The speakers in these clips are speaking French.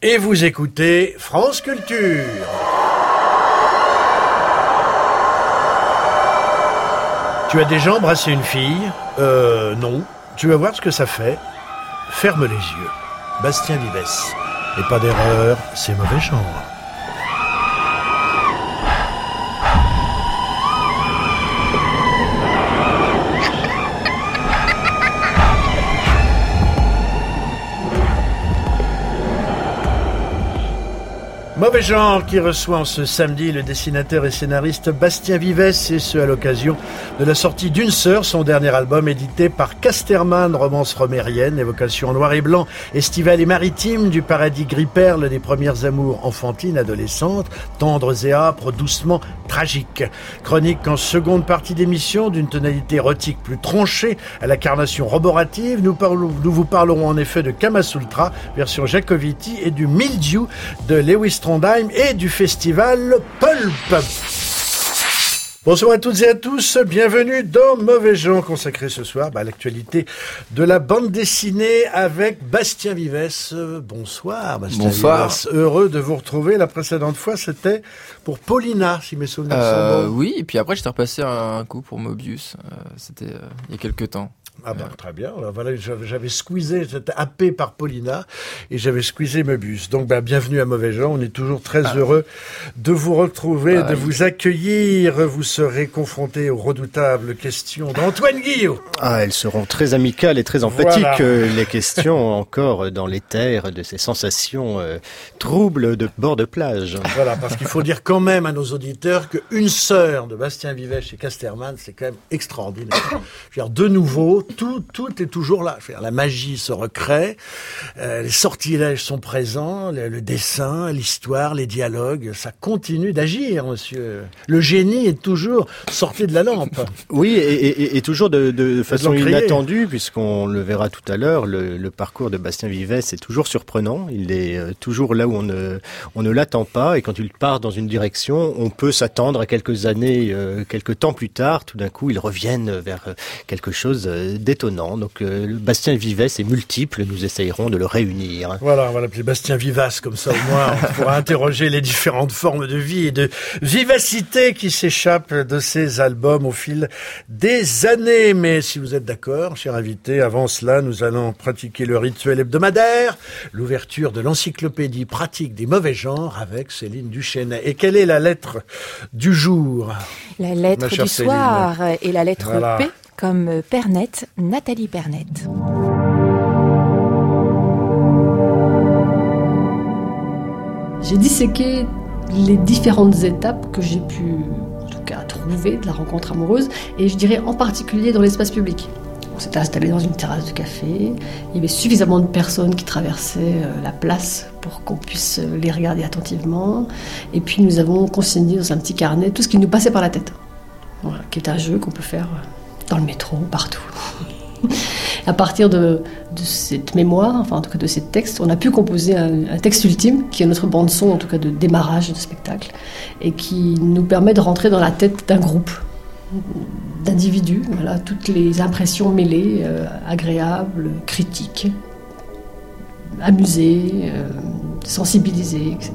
Et vous écoutez France Culture. Tu as déjà embrassé une fille ? Non. Tu vas voir ce que ça fait. Ferme les yeux. Bastien Vivès. Et pas d'erreur, c'est mauvais genre. Mauvais genre qui reçoit en ce samedi le dessinateur et scénariste Bastien Vivès, et ce à l'occasion de la sortie d'Une sœur, son dernier album édité par Casterman, romance romérienne, évocation en noir et blanc, estivale et maritime, du paradis gris-perle des premières amours enfantines, adolescentes, tendres et âpres, doucement tragiques. Chronique en seconde partie d'émission d'une tonalité érotique plus tranchée à la carnation roborative. Nous vous parlerons en effet de Kamasutra, version Jacoviti, et du Mildiou de Lewis Trondheim et du festival Pulp. Bonsoir à toutes et à tous, bienvenue dans Mauvais genre, consacré ce soir à l'actualité de la bande dessinée avec Bastien Vivès. Bonsoir Bastien Vivès, heureux de vous retrouver. La précédente fois c'était pour Paulina, si mes souvenirs sont bons. Oui, et puis après j'étais repassé un coup pour Mobius, c'était il y a quelques temps. Ah ben très bien, alors, voilà, j'avais squeezé, j'étais happé par Paulina et j'avais squeezé Mobius. Donc bienvenue à Mauvais genre, on est toujours très heureux de vous retrouver, de vous accueillir. Vous serez confrontés aux redoutables questions d'Antoine Guillot. Elles seront très amicales et très empathiques, voilà. Les questions encore dans l'éther de ces sensations troubles de bord de plage. Voilà, parce qu'il faut dire quand même à nos auditeurs qu'Une sœur de Bastien Vivès chez Casterman, c'est quand même extraordinaire. Je veux dire, de nouveau, tout est toujours là. La magie se recrée, les sortilèges sont présents, le dessin, l'histoire, les dialogues, ça continue d'agir, monsieur. Le génie est toujours sorti de la lampe. Oui, et toujours de façon inattendue, puisqu'on le verra tout à l'heure, le parcours de Bastien Vivès est toujours surprenant. Il est toujours là où on ne l'attend pas, et quand il part dans une direction, on peut s'attendre à quelques années, quelques temps plus tard, tout d'un coup, ils reviennent vers quelque chose d'étonnant. Donc Bastien Vivès est multiple, nous essayerons de le réunir. Voilà, puis Bastien Vivace, comme ça au moins on pourra interroger les différentes formes de vie et de vivacité qui s'échappent de ces albums au fil des années. Mais si vous êtes d'accord, cher invité, avant cela, nous allons pratiquer le rituel hebdomadaire, l'ouverture de l'encyclopédie pratique des mauvais genres avec Céline Duchesnay. Et quelle est la lettre du jour ? La lettre du soir et la lettre P, comme Pernette, Nathalie Pernette. J'ai disséqué les différentes étapes que j'ai pu, en tout cas, trouver de la rencontre amoureuse, et je dirais en particulier dans l'espace public. On s'était installé dans une terrasse de café, il y avait suffisamment de personnes qui traversaient la place pour qu'on puisse les regarder attentivement, et puis nous avons consigné dans un petit carnet tout ce qui nous passait par la tête. Voilà, qui est un jeu qu'on peut faire dans le métro, partout. À partir de cette mémoire, enfin en tout cas de ces textes, on a pu composer un texte ultime, qui est notre bande-son, en tout cas de démarrage de spectacle, et qui nous permet de rentrer dans la tête d'un groupe, d'individus, voilà, toutes les impressions mêlées, agréables, critiques, amusées, sensibilisées, etc.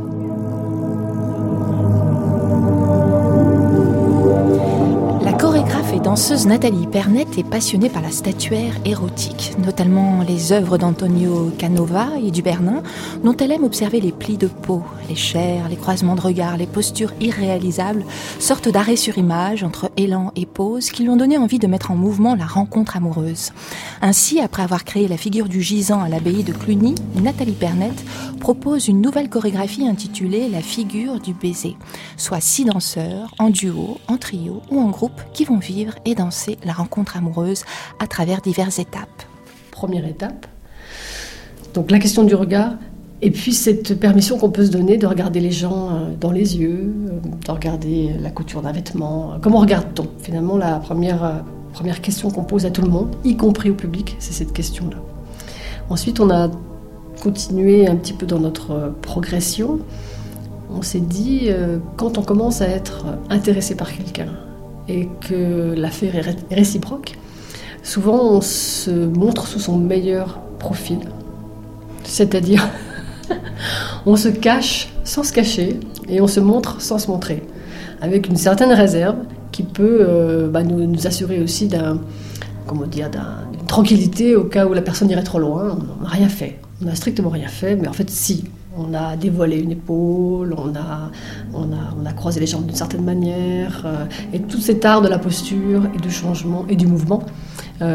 La chorégraphe et danseuse Nathalie Pernette est passionnée par la statuaire érotique, notamment les œuvres d'Antonio Canova et du Bernin, dont elle aime observer les plis de peau, les chairs, les croisements de regards, les postures irréalisables, sortes d'arrêts sur image entre élan et pose qui lui ont donné envie de mettre en mouvement la rencontre amoureuse. Ainsi, après avoir créé la figure du gisant à l'abbaye de Cluny, Nathalie Pernette propose une nouvelle chorégraphie intitulée La figure du baiser, soit 6 danseurs, en duo, en trio ou en groupe, qui vont vivre et danser la rencontre amoureuse à travers diverses étapes. Première étape, donc la question du regard, et puis cette permission qu'on peut se donner de regarder les gens dans les yeux, de regarder la couture d'un vêtement. Comment regarde-t-on ? Finalement, la première question qu'on pose à tout le monde, y compris au public, c'est cette question-là. Ensuite, on a continué un petit peu dans notre progression. On s'est dit, quand on commence à être intéressé par quelqu'un, et que l'affaire est réciproque, souvent on se montre sous son meilleur profil. C'est-à-dire On se cache sans se cacher et on se montre sans se montrer, avec une certaine réserve qui peut nous assurer aussi d'une tranquillité au cas où la personne irait trop loin. On n'a rien fait, on n'a strictement rien fait, mais en fait si. On a dévoilé une épaule, on a croisé les jambes d'une certaine manière, et tout cet art de la posture et du changement et du mouvement, c'est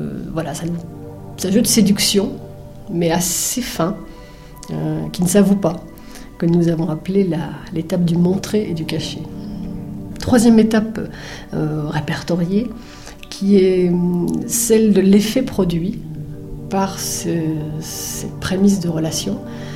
un jeu de séduction, mais assez fin, qui ne s'avoue pas, que nous avons appelé l'étape du montrer et du cacher. Troisième étape répertoriée, qui est celle de l'effet produit par cette prémisse de relation.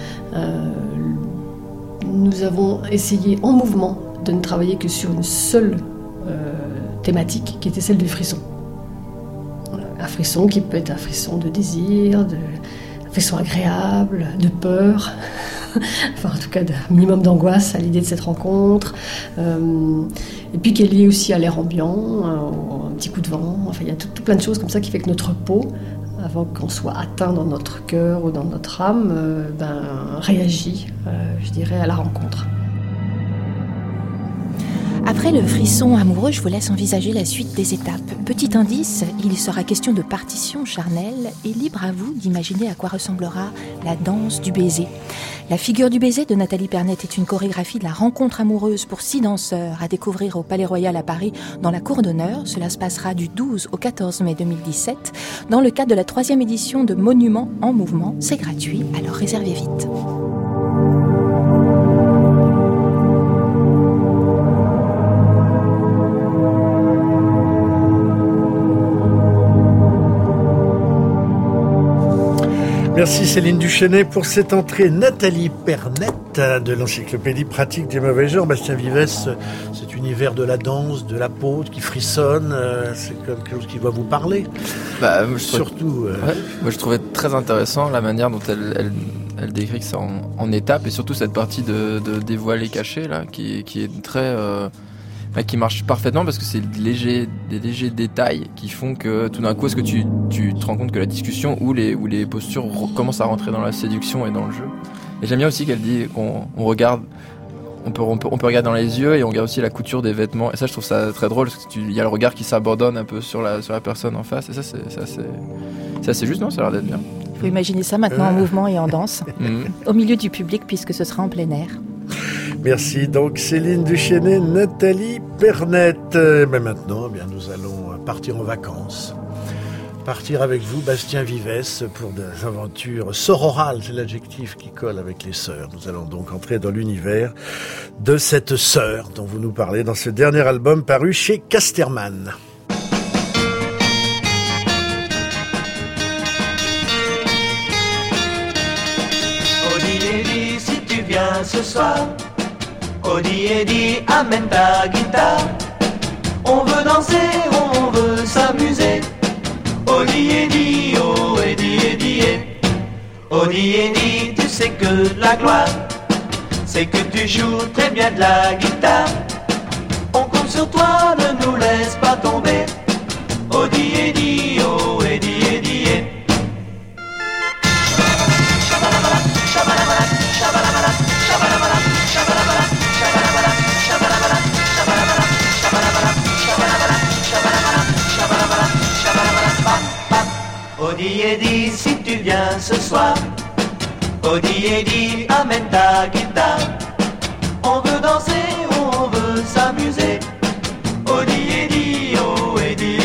Nous avons essayé en mouvement de ne travailler que sur une seule thématique, qui était celle du frisson. Un frisson qui peut être un frisson de désir, un frisson agréable, de peur, enfin en tout cas d'un minimum d'angoisse à l'idée de cette rencontre, et puis qui est lié aussi à l'air ambiant, un petit coup de vent, enfin il y a tout plein de choses comme ça qui fait que notre peau, avant qu'on soit atteint dans notre cœur ou dans notre âme, réagit, je dirais, à la rencontre. Après le frisson amoureux, je vous laisse envisager la suite des étapes. Petit indice, il sera question de partition charnelle et libre à vous d'imaginer à quoi ressemblera la danse du baiser. La figure du baiser de Nathalie Pernette est une chorégraphie de la rencontre amoureuse pour 6 danseurs à découvrir au Palais Royal à Paris dans la cour d'honneur. Cela se passera du 12 au 14 mai 2017 dans le cadre de la 3e édition de Monuments en Mouvement. C'est gratuit, alors réservez vite. Merci Céline Duchesnay pour cette entrée. Nathalie Pernette de l'Encyclopédie pratique des mauvais genres. Bastien Vivès, cet univers de la danse, de la peau qui frissonne, c'est quelque chose qui va vous parler. Surtout. Moi, je trouvais très intéressant la manière dont elle décrit ça en étapes, et surtout cette partie de dévoiler caché là, qui est très qui marche parfaitement, parce que c'est des légers détails qui font que tout d'un coup, est-ce que tu te rends compte que la discussion ou les postures commencent à rentrer dans la séduction et dans le jeu. Et j'aime bien aussi qu'elle dit qu'on regarde, on peut regarder dans les yeux, et on regarde aussi la couture des vêtements, et ça je trouve ça très drôle, parce qu'il y a le regard qui s'abandonne un peu sur la personne en face, et ça c'est assez juste, non? Ça a l'air d'être bien. Il faut imaginer ça maintenant en mouvement et en danse, au milieu du public, puisque ce sera en plein air. Merci donc Céline Duchesnay, Nathalie Pernette. Mais maintenant, nous allons partir en vacances. Partir avec vous, Bastien Vivès, pour des aventures sororales, c'est l'adjectif qui colle avec les sœurs. Nous allons donc entrer dans l'univers de cette sœur dont vous nous parlez dans ce dernier album paru chez Casterman. Odi, si tu viens ce soir, Odi, amène ta guitare. On veut danser, on veut s'amuser. Odi, oh Edi, Odi, tu sais que la gloire, c'est que tu joues très bien de la guitare. On compte sur toi, ne nous laisse pas tomber. Odi, oh Edi, Odi, si tu viens ce soir, Odi, amène ta guitare. On veut danser, on veut s'amuser. Odi, oh Edi,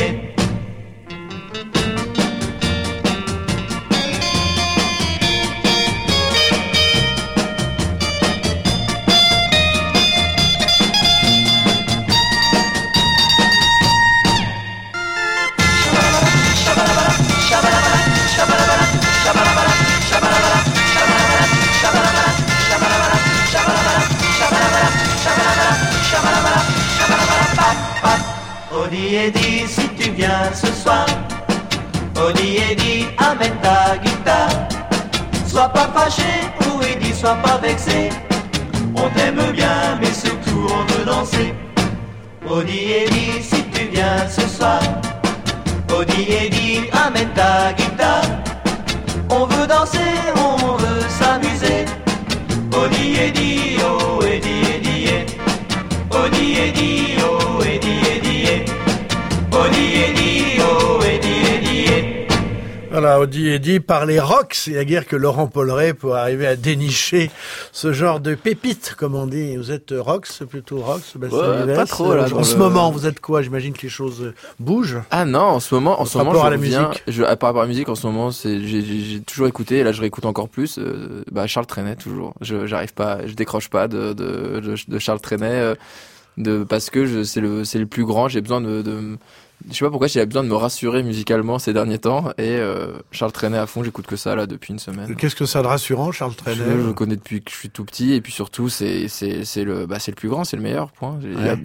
Odi, si tu viens ce soir, Odi, amène ta guitare. Sois pas fâché, ou Edi, sois pas vexé. On t'aime bien, mais surtout on veut danser. Odi, si tu viens ce soir, Odi, amène ta guitare. On veut danser, on veut s'amuser. Odi edi oh, edi edi eh. Odi edi oh, edi edi eh. Odi edi oh, edi edi eh. Voilà, Odi Edi par les Rox, il n'y a guère que Laurent Polleret pour arriver à dénicher ce genre de pépites, comme on dit. Vous êtes Rox, plutôt Rox, Bastien Vives? Pas trop, là. En ce moment, vous êtes quoi? J'imagine que les choses bougent. Ah non, en ce moment, Par rapport à la musique. Par rapport à la musique, en ce moment, j'ai toujours écouté, et là je réécoute encore plus, Charles Trenet, toujours. Je décroche pas de Charles Trenet, parce que c'est le plus grand, j'ai besoin je sais pas pourquoi j'avais besoin de me rassurer musicalement ces derniers temps, et Charles Trenet à fond, j'écoute que ça là depuis une semaine. Qu'est-ce que ça de rassurant, Charles Trenet? Je le connais depuis que je suis tout petit, et puis surtout c'est le plus grand, c'est le meilleur, point.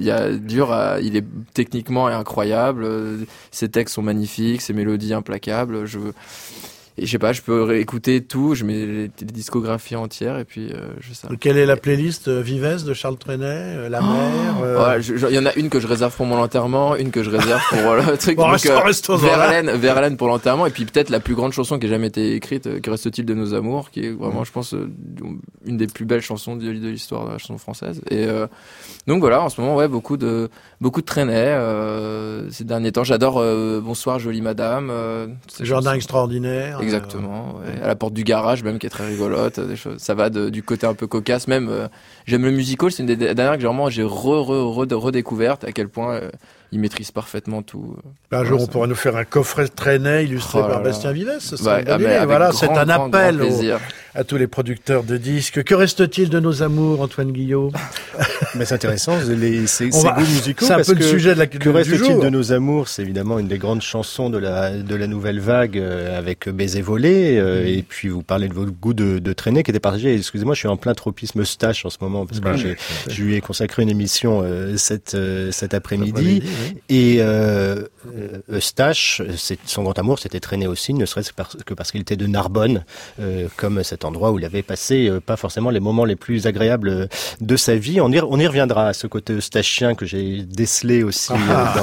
Il est techniquement incroyable, ses textes sont magnifiques, ses mélodies implacables, et je sais pas, je peux réécouter tout, je mets les discographies entières, et puis je sais. Quelle est la playlist Vives de Charles Trenet? La mer il y en a une que je réserve pour mon enterrement, une que je réserve pour le truc. Bon, restons Verlaine pour l'enterrement, et puis peut-être la plus grande chanson qui ait jamais été écrite, Que reste-t-il de nos amours, qui est vraiment, je pense, une des plus belles chansons de l'histoire de la chanson française. Et donc voilà, en ce moment, ouais, beaucoup de Trenet ces derniers temps. J'adore Bonsoir jolie madame. Jardin extraordinaire. Exactement, ouais. À la porte du garage même, qui est très rigolote, des choses. Ça va du côté un peu cocasse, même. J'aime le musical, c'est une des dernières que j'ai redécouverte, à quel point il maîtrise parfaitement tout. Un jour, on pourra nous faire un coffret Trenet illustré par Bastien Vives. Voilà, c'est un appel grand à tous les producteurs de disques. Que reste-t-il de nos amours, Antoine Guillot? Mais c'est intéressant, ces goûts musicaux. C'est un peu le sujet de la Que du reste-t-il jour. de nos amours? C'est évidemment une des grandes chansons de la nouvelle vague, avec Baiser volé. Et puis vous parlez de votre goût de Trenet qui était partagé. Excusez-moi, je suis en plein tropisme Eustache en ce moment, parce que je lui ai consacré une émission cet après-midi. Et Eustache, son grand amour, c'était Trenet aussi, ne serait-ce que parce qu'il était de Narbonne, comme cet endroit où il avait passé pas forcément les moments les plus agréables de sa vie. On y reviendra à ce côté eustachien que j'ai décelé aussi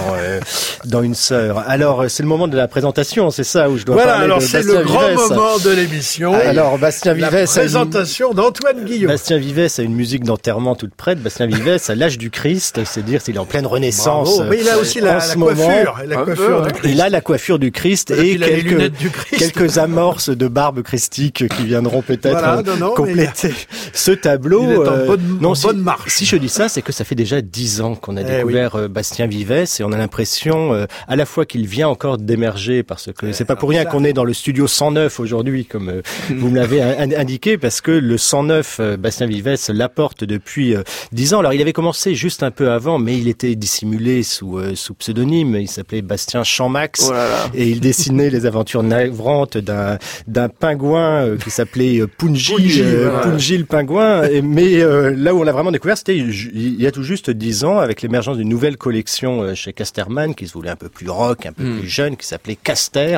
dans Une sœur. Alors, c'est le moment de la présentation, c'est ça où je dois parler de Bastien Vives. C'est le grand moment de l'émission. Alors, Bastien Vives, la présentation d'Antoine Guillot. Bastien Vives a une musique d'enterrement toute prête. Bastien Vives à l'âge du Christ, c'est dire s'il est en pleine renaissance. Bravo. Mais il a aussi la coiffure. Du Christ. Il a la coiffure du Christ et quelques amorces de barbe christique qui viendront peut-être compléter ce tableau. Il est en bonne marche. Si je dis ça, c'est que ça fait déjà 10 ans qu'on a découvert Bastien Vives, et on a l'impression à la fois qu'il vient encore d'émerger, parce que c'est pas pour rien qu'on est dans le studio 109 aujourd'hui, comme vous me l'avez indiqué, parce que le 109, Bastien Vives l'apporte depuis 10 ans. Alors il avait commencé juste un peu avant, mais il était dissimulé sous pseudonyme. Il s'appelait Bastien Chammax, et il dessinait les aventures navrantes d'un pingouin qui s'appelait Punji le pingouin. Mais là où on l'a vraiment découvert, c'était il y a tout juste 10 ans, avec l'émergence d'une nouvelle collection chez Casterman, qui se voulait un peu plus rock, un peu plus jeune, qui s'appelait Caster.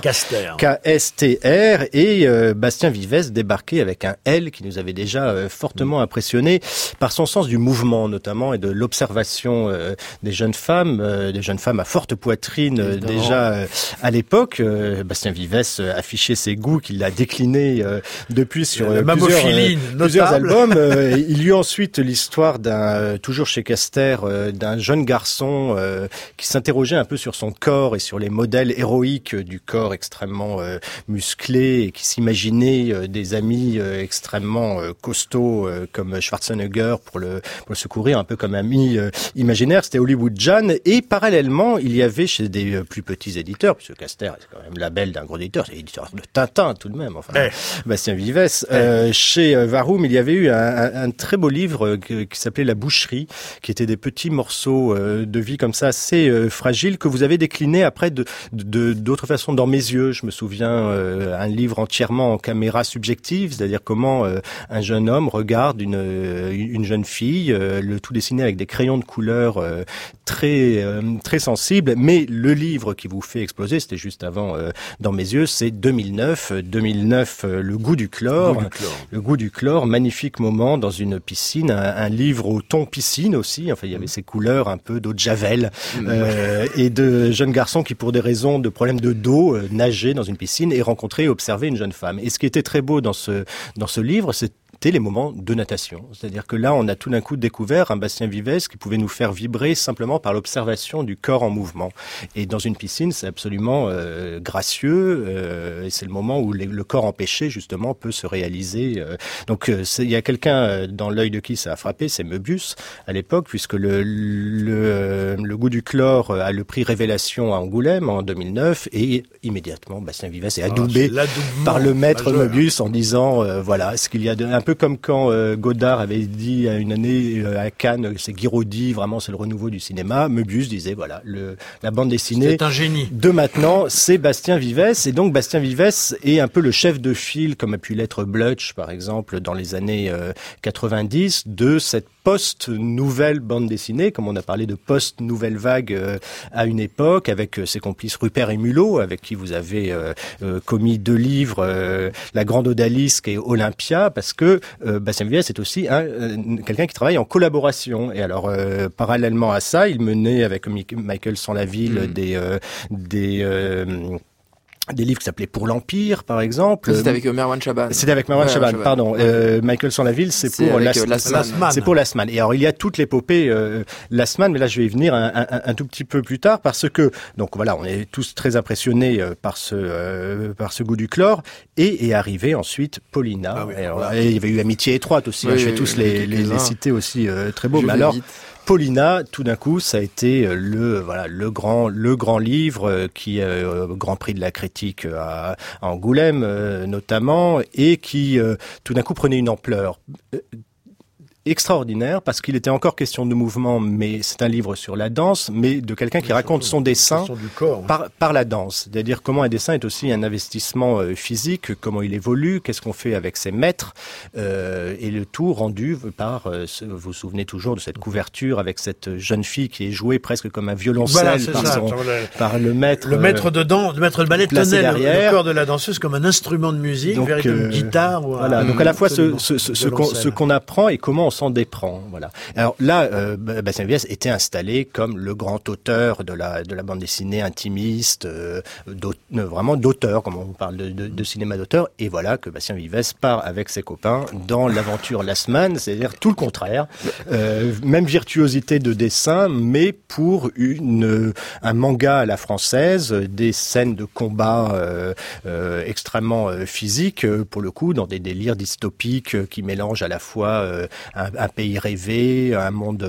K-S-T-R, et Bastien Vives débarquait avec un L qui nous avait déjà fortement impressionné par son sens du mouvement, notamment, et de l'observation des jeunes femmes à forte poitrine, déjà à l'époque. Bastien Vives affichait ses goûts, qu'il a déclinés depuis sur plusieurs albums. Il y eut ensuite l'histoire toujours chez Caster, d'un jeune garçon qui s'interrogeait un peu sur son corps et sur les modèles héroïques du corps extrêmement musclé, et qui s'imaginait des amis extrêmement costauds comme Schwarzenegger pour le secourir, un peu comme ami imaginaire. C'était Hollywood Jan. Et parallèlement, il y avait chez des plus petits éditeurs, puisque Caster est quand même le label d'un gros éditeur, c'est l'éditeur de Tintin tout de même, Bastien Vives, chez Varum, il y avait eu un très beau livre qui s'appelait La Boucherie, qui était des petits morceaux de vie comme ça, assez fragiles, que vous avez décliné après d'autres façons dans Mes yeux. Je me souviens, un livre entièrement en caméra subjective, c'est-à-dire comment un jeune homme regarde une jeune fille, le tout dessiné avec des crayons de couleur très sensibles. Mais le livre qui vous fait exploser, c'était juste avant Dans Mes yeux, c'est 2009, Le goût du chlore. chlore. Le goût du chlore, magnifique moment dans une piscine, un livre au ton piscine aussi. Enfin, il y avait ces couleurs un peu d'eau de javel et de jeunes garçons qui, pour des raisons de problèmes de dos, nageaient dans une piscine et rencontraient et observaient une jeune femme. Et ce qui était très beau dans ce livre, c'était les moments de natation. C'est-à-dire que là, on a tout d'un coup découvert un Bastien Vivès qui pouvait nous faire vibrer simplement par l'observation du corps en mouvement. Et dans une piscine, c'est absolument gracieux et c'est le moment où le corps empêché, justement, peut se réaliser. Donc, il y a quelqu'un dans l'œil de qui ça a frappé, c'est Möbius, à l'époque, puisque le goût du chlore a le prix Révélation à Angoulême en 2009 et immédiatement, Bastien Vivès est adoubé par le maître Möbius en disant, voilà, ce qu'il y a un peu comme quand Godard avait dit à une année à Cannes, c'est Guiraudy, vraiment c'est le renouveau du cinéma. Möbius disait voilà, la bande dessinée c'est un génie. De maintenant, c'est Bastien Vivès, et donc Bastien Vivès est un peu le chef de file, comme a pu l'être Blutch par exemple dans les années 90, de cette post-nouvelle bande dessinée, comme on a parlé de post-nouvelle vague à une époque, avec ses complices Rupert et Mulot, avec qui vous avez commis 2 livres, La Grande Odalisque et Olympia, parce que Bastien Vivès est aussi quelqu'un qui travaille en collaboration. Et alors, parallèlement à ça, il menait avec Michael Sanlaville des livres qui s'appelaient Pour l'Empire, par exemple. C'était avec Merwan Chaban. C'était avec Merwan Chaban, pardon. Michael Sanlaville, c'est pour Last Man. C'est pour Last Man. Et alors, il y a toute l'épopée Last Man, mais là, je vais y venir un tout petit peu plus tard, parce que, donc voilà, on est tous très impressionnés par ce goût du chlore, et est arrivé ensuite Paulina. Ah oui, et il y avait eu Amitié étroite aussi. Oui, je vais tous les citer aussi très beaux. Mais alors, Paulina, tout d'un coup, ça a été le grand livre qui Grand Prix de la critique à Angoulême notamment, et qui tout d'un coup prenait une ampleur extraordinaire, parce qu'il était encore question de mouvement, mais c'est un livre sur la danse, mais de quelqu'un qui raconte son dessin par la danse. C'est-à-dire comment un dessin est aussi un investissement physique, comment il évolue, qu'est-ce qu'on fait avec ses maîtres, et le tout rendu par, vous vous souvenez toujours de cette couverture avec cette jeune fille qui est jouée presque comme un violoncelle par le maître. Le maître de ballet tenait le corps de la danseuse comme un instrument de musique, donc, véritable guitare. Voilà. Donc à la fois ce qu'on apprend et comment on s'en déprend, voilà. Alors là, Bastien Vivès était installé comme le grand auteur de la bande dessinée intimiste, vraiment d'auteur, comme on parle de cinéma d'auteur, et voilà que Bastien Vivès part avec ses copains dans l'aventure Last Man, c'est-à-dire tout le contraire, même virtuosité de dessin, mais pour un manga à la française, des scènes de combat extrêmement physiques, pour le coup, dans des délires dystopiques qui mélangent à la fois un pays rêvé, un monde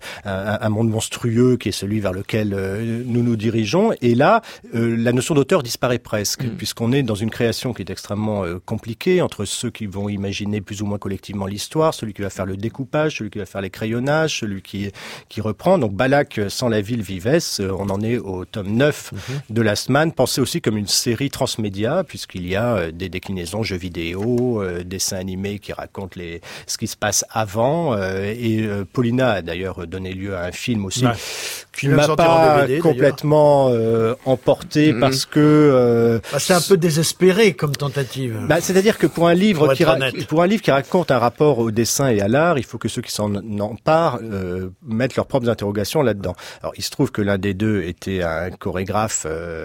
monstrueux qui est celui vers lequel nous nous dirigeons. Et là, la notion d'auteur disparaît presque, puisqu'on est dans une création qui est extrêmement compliquée entre ceux qui vont imaginer plus ou moins collectivement l'histoire, celui qui va faire le découpage, celui qui va faire les crayonnages, celui qui reprend. Donc Balak, Sanlaville, Vivès, on en est au tome 9 de Last Man, pensé aussi comme une série transmédia, puisqu'il y a des déclinaisons jeux vidéo, dessins animés qui racontent ce qui se passe avant, et Paulina a d'ailleurs donné lieu à un film aussi qui ne m'a pas DVD, complètement emporté, parce que c'est un peu désespéré comme tentative. C'est-à-dire que pour un livre qui raconte un rapport au dessin et à l'art, il faut que ceux qui s'en emparent mettent leurs propres interrogations là-dedans. Alors il se trouve que l'un des deux était un chorégraphe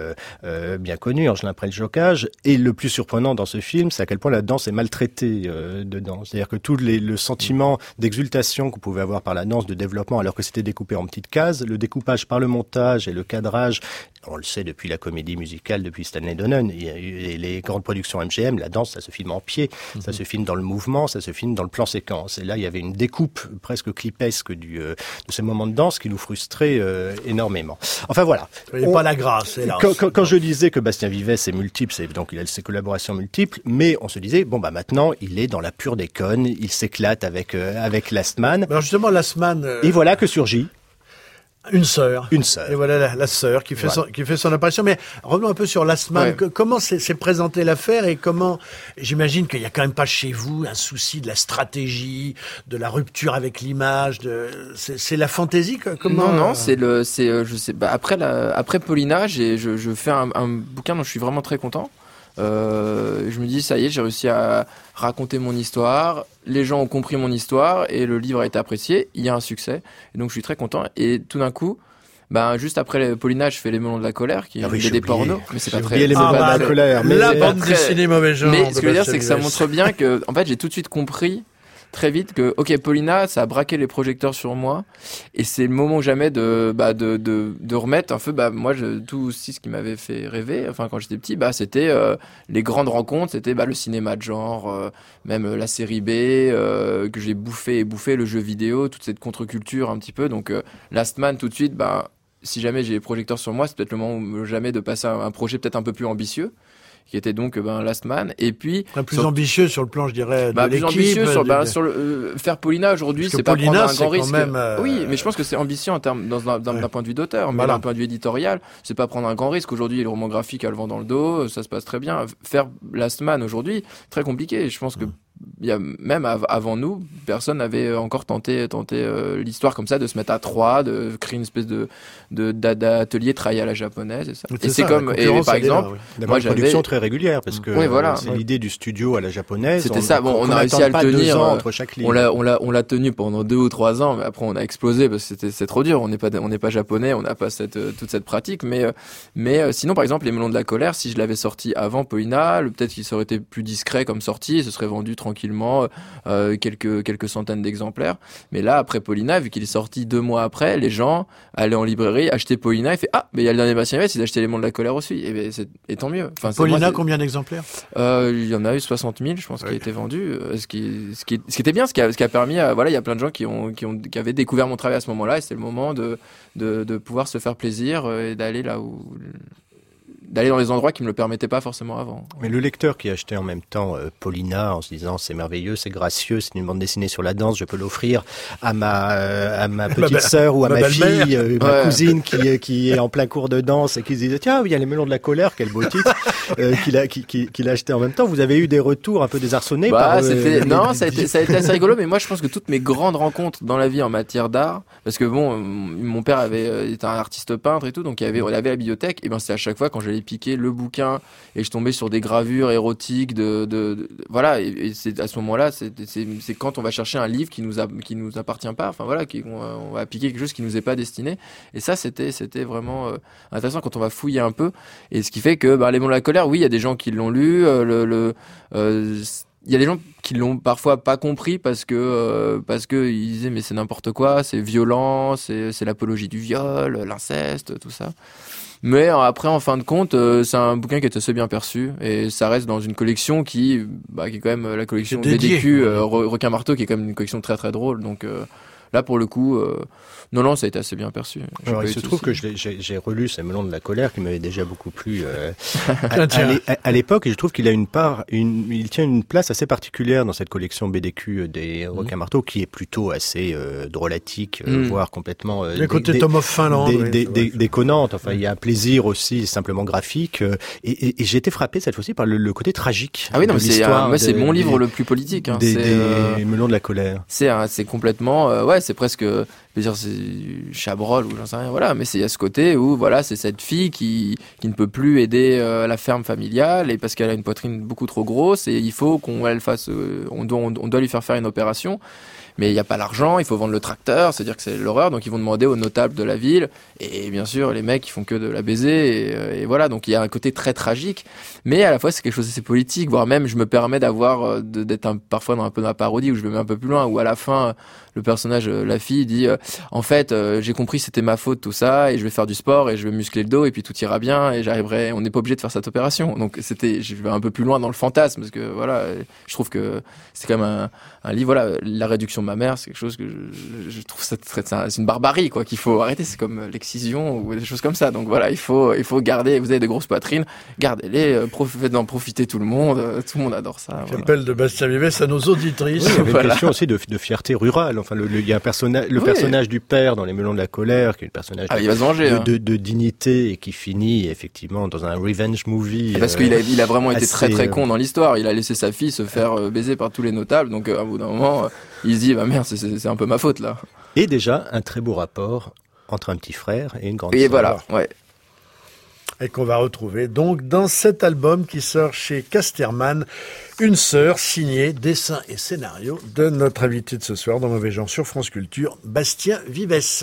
bien connu, Angelin Prel-Jocage, et le plus surprenant dans ce film, c'est à quel point la danse est maltraitée dedans. C'est-à-dire que tout le sentiment d'exultation que vous pouvez avoir par la danse de développement, alors que c'était découpé en petites cases, le découpage par le montage et le cadrage, on le sait depuis la comédie musicale, depuis Stanley Donen, et les grandes productions MGM, la danse, ça se filme en pied, ça se filme dans le mouvement, ça se filme dans le plan séquence. Et là, il y avait une découpe presque clipesque de ces moments de danse qui nous frustrait énormément. Enfin voilà. Il n'y a pas la grâce, hélas. Quand je disais que Bastien Vivès est multiple, c'est donc il a ses collaborations multiples, mais on se disait, maintenant, il est dans la pure déconne, il s'éclate avec Last Man. Alors justement, Last Man... Et voilà que surgit une sœur. Et voilà la sœur qui fait son apparition. Mais revenons un peu sur Last Man. Ouais. Comment s'est présentée l'affaire, et comment, j'imagine qu'il y a quand même pas chez vous un souci de la stratégie, de la rupture avec l'image, c'est la fantaisie, comment? Non, je sais, après Paulina, je fais un bouquin dont je suis vraiment très content. Je me dis, ça y est, j'ai réussi à raconter mon histoire, les gens ont compris mon histoire et le livre a été apprécié, il y a un succès. Et donc je suis très content. Et tout d'un coup, juste après Paulina, je fais Les Melons de la colère, qui est des pornos, mais c'est pas très... Les Melons de la colère. Mais la bande dessinée mauvais genre. Mais ce que je veux dire, c'est que ça montre bien que, en fait, j'ai tout de suite compris très vite que, ok, Paulina, ça a braqué les projecteurs sur moi, et c'est le moment jamais de remettre un peu, tout aussi ce qui m'avait fait rêver, enfin, quand j'étais petit, c'était, les grandes rencontres, c'était, le cinéma de genre, même la série B, que j'ai bouffé, le jeu vidéo, toute cette contre-culture un petit peu, donc, Last Man, tout de suite, si jamais j'ai les projecteurs sur moi, c'est peut-être le moment jamais de passer à un projet peut-être un peu plus ambitieux, qui était donc Last Man, et puis plus ambitieux sur le plan, je dirais, de l'équipe, plus ambitieux sur faire Paulina aujourd'hui, c'est pas prendre un grand risque. Même, oui, mais je pense que c'est ambitieux en termes d'un point de vue d'auteur, mais d'un point de vue éditorial, c'est pas prendre un grand risque. Aujourd'hui, le roman graphique a le vent dans le dos, ça se passe très bien. Faire Last Man aujourd'hui, très compliqué. Je pense que il y a même avant nous, personne n'avait encore tenté l'histoire comme ça, de se mettre à 3, de créer une espèce d'atelier travailler à la japonaise, et ça. Et c'est comme, par exemple, moi j'avais une production très régulière, parce que c'est l'idée du studio à la japonaise. C'était ça. Bon, on a réussi à le tenir entre chaque livre. On l'a tenu pendant 2 ou 3 ans, mais après on a explosé parce que c'est trop dur. On n'est pas japonais, on n'a pas toute cette pratique. Mais sinon, par exemple, Les Melons de la colère, si je l'avais sorti avant Paulina, peut-être qu'il aurait été plus discret comme sortie, et ce serait vendu tranquillement quelques centaines d'exemplaires. Mais là, après Paulina, vu qu'il est sorti 2 mois après, les gens allaient en librairie, achetaient Paulina, et fait mais il y a le dernier Bastien Vivès, ils achetaient Les Melons de la colère aussi. Et tant mieux. Enfin, Paulina, combien d'exemplaires? Il y en a eu 60 000, je pense, qui a été vendu. Ce qui était bien, ce qui a permis il y a plein de gens qui avaient découvert mon travail à ce moment-là, et c'était le moment de pouvoir se faire plaisir et d'aller d'aller dans les endroits qui me le permettaient pas forcément avant. Mais le lecteur qui achetait en même temps Paulina en se disant c'est merveilleux, c'est gracieux, c'est une bande dessinée sur la danse, je peux l'offrir à ma petite sœur ou à ma fille, ma cousine qui est en plein cours de danse et qui se disait tiens, il y a Les Melons de la colère, quel beau titre, qu'il a acheté en même temps. Vous avez eu des retours un peu désarçonnés ça a été assez rigolo, mais moi je pense que toutes mes grandes rencontres dans la vie en matière d'art, parce que mon père était un artiste peintre et tout, donc il avait la bibliothèque, et c'est à chaque fois quand j'allais piquer le bouquin et je tombais sur des gravures érotiques voilà, et c'est à ce moment-là, c'est quand on va chercher un livre qui nous appartient pas, enfin voilà, on va piquer quelque chose qui nous est pas destiné, et ça c'était vraiment intéressant quand on va fouiller un peu, et ce qui fait que Les Melons de la colère, oui, il y a des gens qui l'ont lu, il y a des gens qui l'ont parfois pas compris parce que ils disaient mais c'est n'importe quoi, c'est violent, c'est l'apologie du viol, l'inceste, tout ça. Mais après, en fin de compte, c'est un bouquin qui est assez bien perçu, et ça reste dans une collection qui est quand même la collection BDQ, Requin Marteau, qui est quand même une collection très très drôle. Donc là, pour le coup, non, ça a été assez bien perçu. Alors, il se trouve que j'ai relu Ces Melons de la colère, qui m'avait déjà beaucoup plu à l'époque, et je trouve qu'il a il tient une place assez particulière dans cette collection BDQ des Requin Marteau, qui est plutôt assez drôlatique, voire complètement le côté Tom of Finland, déconnante. Enfin, il y a un plaisir aussi simplement graphique, et j'ai été frappé cette fois-ci par le côté tragique. Ah oui, non, mais c'est mon livre le plus politique. Des Melons de la colère. C'est complètement, c'est presque, je veux dire, c'est Chabrol ou j'en sais rien, voilà, mais il y a ce côté où voilà, c'est cette fille qui ne peut plus aider la ferme familiale, et parce qu'elle a une poitrine beaucoup trop grosse, et il faut qu'on fasse, on doit lui faire une opération. Mais il n'y a pas l'argent, il faut vendre le tracteur, c'est-à-dire que c'est l'horreur, donc ils vont demander aux notables de la ville, et bien sûr, les mecs, ils font que de la baiser, et voilà, donc il y a un côté très tragique, mais à la fois, c'est quelque chose d'assez politique, voire même, je me permets d'être parfois dans un peu dans la parodie, où je me mets un peu plus loin, où à la fin, le personnage, la fille, dit, en fait, j'ai compris, c'était ma faute, tout ça, et je vais faire du sport, et je vais muscler le dos, et puis tout ira bien, et j'arriverai, on n'est pas obligé de faire cette opération. Donc je vais un peu plus loin dans le fantasme, parce que voilà, je trouve que c'est quand même un livre, voilà, la réduction de ma mère, c'est quelque chose que je trouve c'est une barbarie, quoi, qu'il faut arrêter. C'est comme l'excision ou des choses comme ça. Donc voilà, il faut garder, vous avez de grosses poitrines, gardez-les, faites-en profiter tout le monde adore ça. J'appelle de Bastien Vivès à nos auditrices. Oui, il y avait une question aussi de fierté rurale. Enfin, il y a un personnage, personnage du père dans Les Melons de la colère, qui est le personnage il va se venger, de dignité, et qui finit effectivement dans un revenge movie. Parce qu'il a vraiment été très très con dans l'histoire. Il a laissé sa fille se faire baiser par tous les notables. Donc à bout d'un moment, il se dit merde, c'est un peu ma faute là. Et déjà un très beau rapport entre un petit frère et une grande sœur. Et voilà, ouais. Et qu'on va retrouver donc dans cet album qui sort chez Casterman, Une sœur, signée dessin et scénario de notre invité de ce soir dans Mauvais Genre sur France Culture, Bastien Vivès.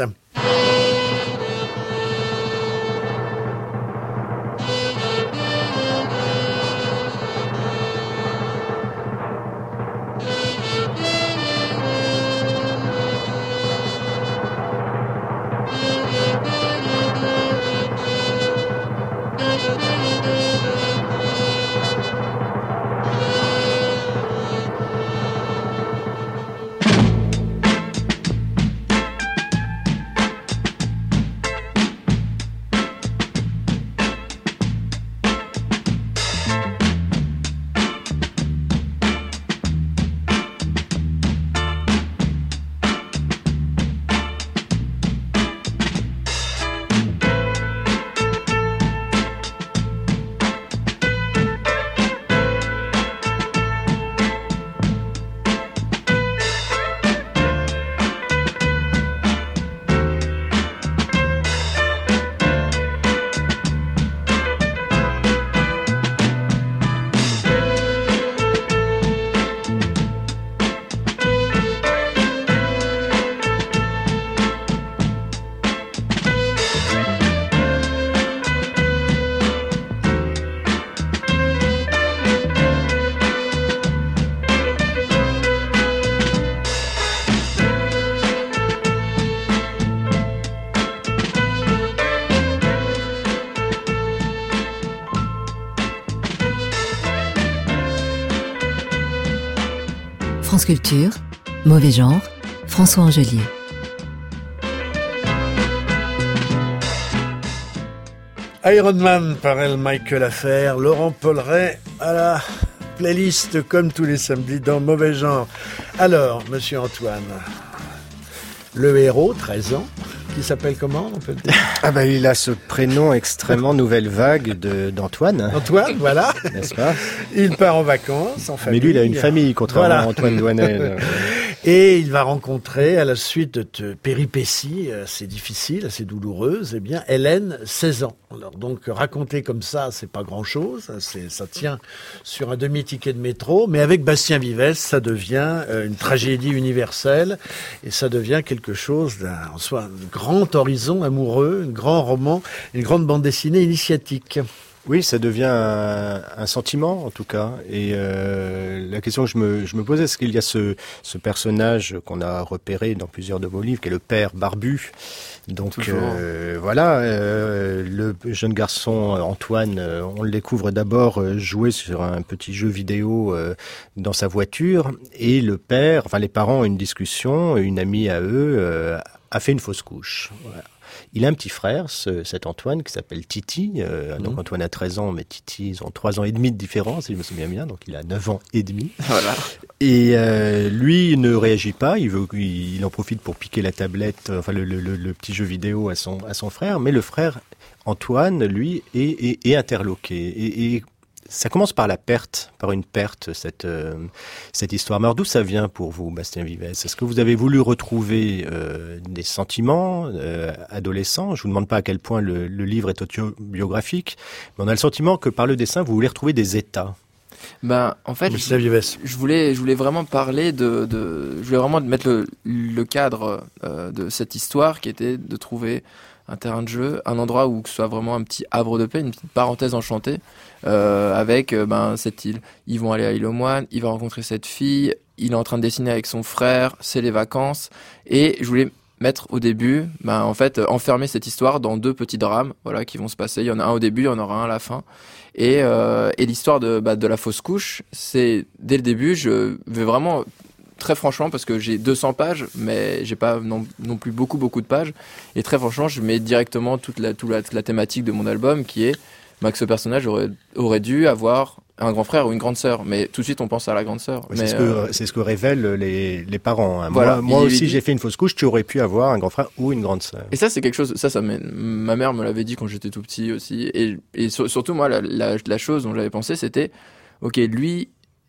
France Culture, Mauvais Genre, François Angelier. Iron Man par El Michael Affaire, Laurent Polleret à la playlist comme tous les samedis dans Mauvais Genre. Alors, monsieur Antoine, le héros, 13 ans, qui s'appelle comment, on peut le dire? Ah bah il a ce prénom extrêmement nouvelle vague d'Antoine. Antoine, voilà. N'est-ce pas? Il part en vacances, en famille. Mais lui, il a une famille, contrairement à Antoine Douanel. Et il va rencontrer, à la suite de péripéties assez difficiles, assez douloureuses, eh bien, Hélène, 16 ans. Alors, donc, raconter comme ça, c'est pas grand-chose. Ça tient sur un demi-ticket de métro. Mais avec Bastien Vivès, ça devient une tragédie universelle. Et ça devient quelque chose en soi, un grand horizon amoureux, un grand roman, une grande bande dessinée initiatique. Oui, ça devient un sentiment, en tout cas. Et la question que je me posais, c'est qu'il y a ce personnage qu'on a repéré dans plusieurs de vos livres, qui est le père barbu. Donc voilà, le jeune garçon Antoine, on le découvre d'abord jouer sur un petit jeu vidéo dans sa voiture. Et le père, enfin les parents ont une discussion, une amie à eux a fait une fausse couche. Voilà. Il a un petit frère, cet Antoine, qui s'appelle Titi. Donc Antoine a 13 ans, mais Titi, ils ont 3 ans et demi de différence, si je me souviens bien. Donc il a 9 ans et demi. Voilà. Et lui ne réagit pas. Il en profite pour piquer la tablette, enfin le petit jeu vidéo à son frère. Mais le frère Antoine, lui, est interloqué. Et ça commence par une perte, cette histoire. Mais alors d'où ça vient pour vous, Bastien Vivès? Est-ce que vous avez voulu retrouver des sentiments adolescents? Je vous demande pas à quel point le livre est autobiographique, mais on a le sentiment que par le dessin, vous voulez retrouver des états. Ben, en fait, je voulais vraiment parler je voulais vraiment mettre le cadre de cette histoire qui était de trouver un terrain de jeu, un endroit où ce soit vraiment un petit havre de paix, une petite parenthèse enchantée, avec cette île. Ils vont aller à l'île aux Moines, il va rencontrer cette fille, il est en train de dessiner avec son frère, c'est les vacances, et je voulais mettre au début, enfermer cette histoire dans 2 petits drames, voilà, qui vont se passer. Il y en a un au début, il y en aura un à la fin. Et l'histoire de la fausse couche, c'est dès le début, je vais vraiment très franchement, parce que j'ai 200 pages, mais j'ai pas non plus beaucoup de pages. Et très franchement, je mets directement toute la thématique de mon album, qui est que ce personnage aurait dû avoir un grand frère ou une grande sœur. Mais tout de suite, on pense à la grande sœur. Ouais, c'est ce que révèlent les parents. Hein. Voilà, moi aussi, j'ai fait une fausse couche. Tu aurais pu avoir un grand frère ou une grande sœur. Et ça, c'est quelque chose. Ma mère me l'avait dit quand j'étais tout petit aussi. Et surtout, moi, la chose dont j'avais pensé, c'était, ok, lui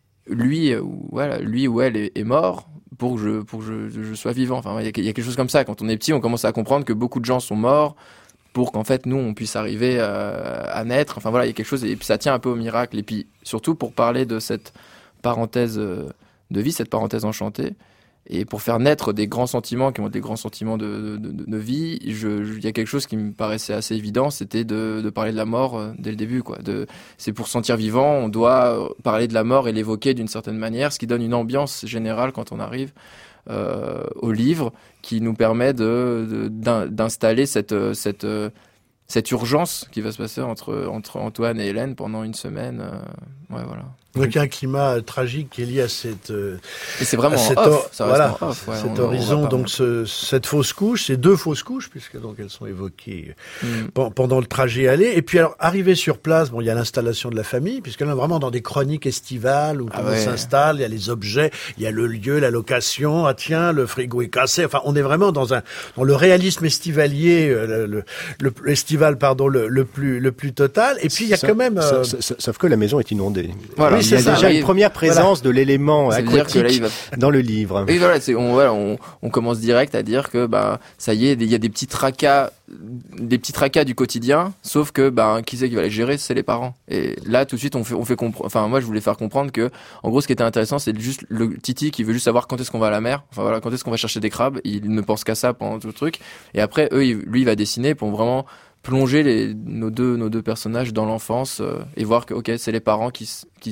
ou elle est mort pour que je sois vivant. Enfin, il y a quelque chose comme ça. Quand on est petit, on commence à comprendre que beaucoup de gens sont morts pour qu'en fait nous on puisse arriver à naître. Enfin voilà, il y a quelque chose, et puis ça tient un peu au miracle. Et puis surtout pour parler de cette parenthèse de vie, cette parenthèse enchantée, et pour faire naître des grands sentiments qui vont être des grands sentiments de vie, il y a quelque chose qui me paraissait assez évident, c'était de parler de la mort dès le début, quoi. C'est pour se sentir vivant, on doit parler de la mort et l'évoquer d'une certaine manière, ce qui donne une ambiance générale quand on arrive au livre, qui nous permet d'installer cette urgence qui va se passer entre Antoine et Hélène pendant une semaine. Voilà. Donc il y a un climat tragique qui est lié à cette... Et c'est vraiment off, ça reste voilà, en off. Ouais, cet horizon, donc cette fausse couche, ces 2 fausses couches, puisque donc elles sont évoquées pendant le trajet aller. Et puis alors, arrivé sur place, il y a l'installation de la famille, puisque là, vraiment dans des chroniques estivales, où tout le monde s'installe, il y a les objets, il y a le lieu, la location, tiens, le frigo est cassé. Enfin, on est vraiment dans le réalisme estivalier, estival, le plus total. Et puis il y a quand même... Sauf que la maison est inondée. Voilà. Il y a déjà une première présence de l'élément aquatique dans le livre. Et voilà, on commence direct à dire que ça y est, il y a des petits tracas du quotidien, sauf que qui c'est qui va les gérer, c'est les parents. Et là tout de suite on fait comprendre, enfin moi je voulais faire comprendre que en gros ce qui était intéressant, c'est juste le Titi qui veut juste savoir quand est-ce qu'on va à la mer, enfin voilà, quand est-ce qu'on va chercher des crabes, il ne pense qu'à ça pendant tout le truc, et après lui il va dessiner pour vraiment plonger nos deux personnages dans l'enfance et voir que c'est les parents qui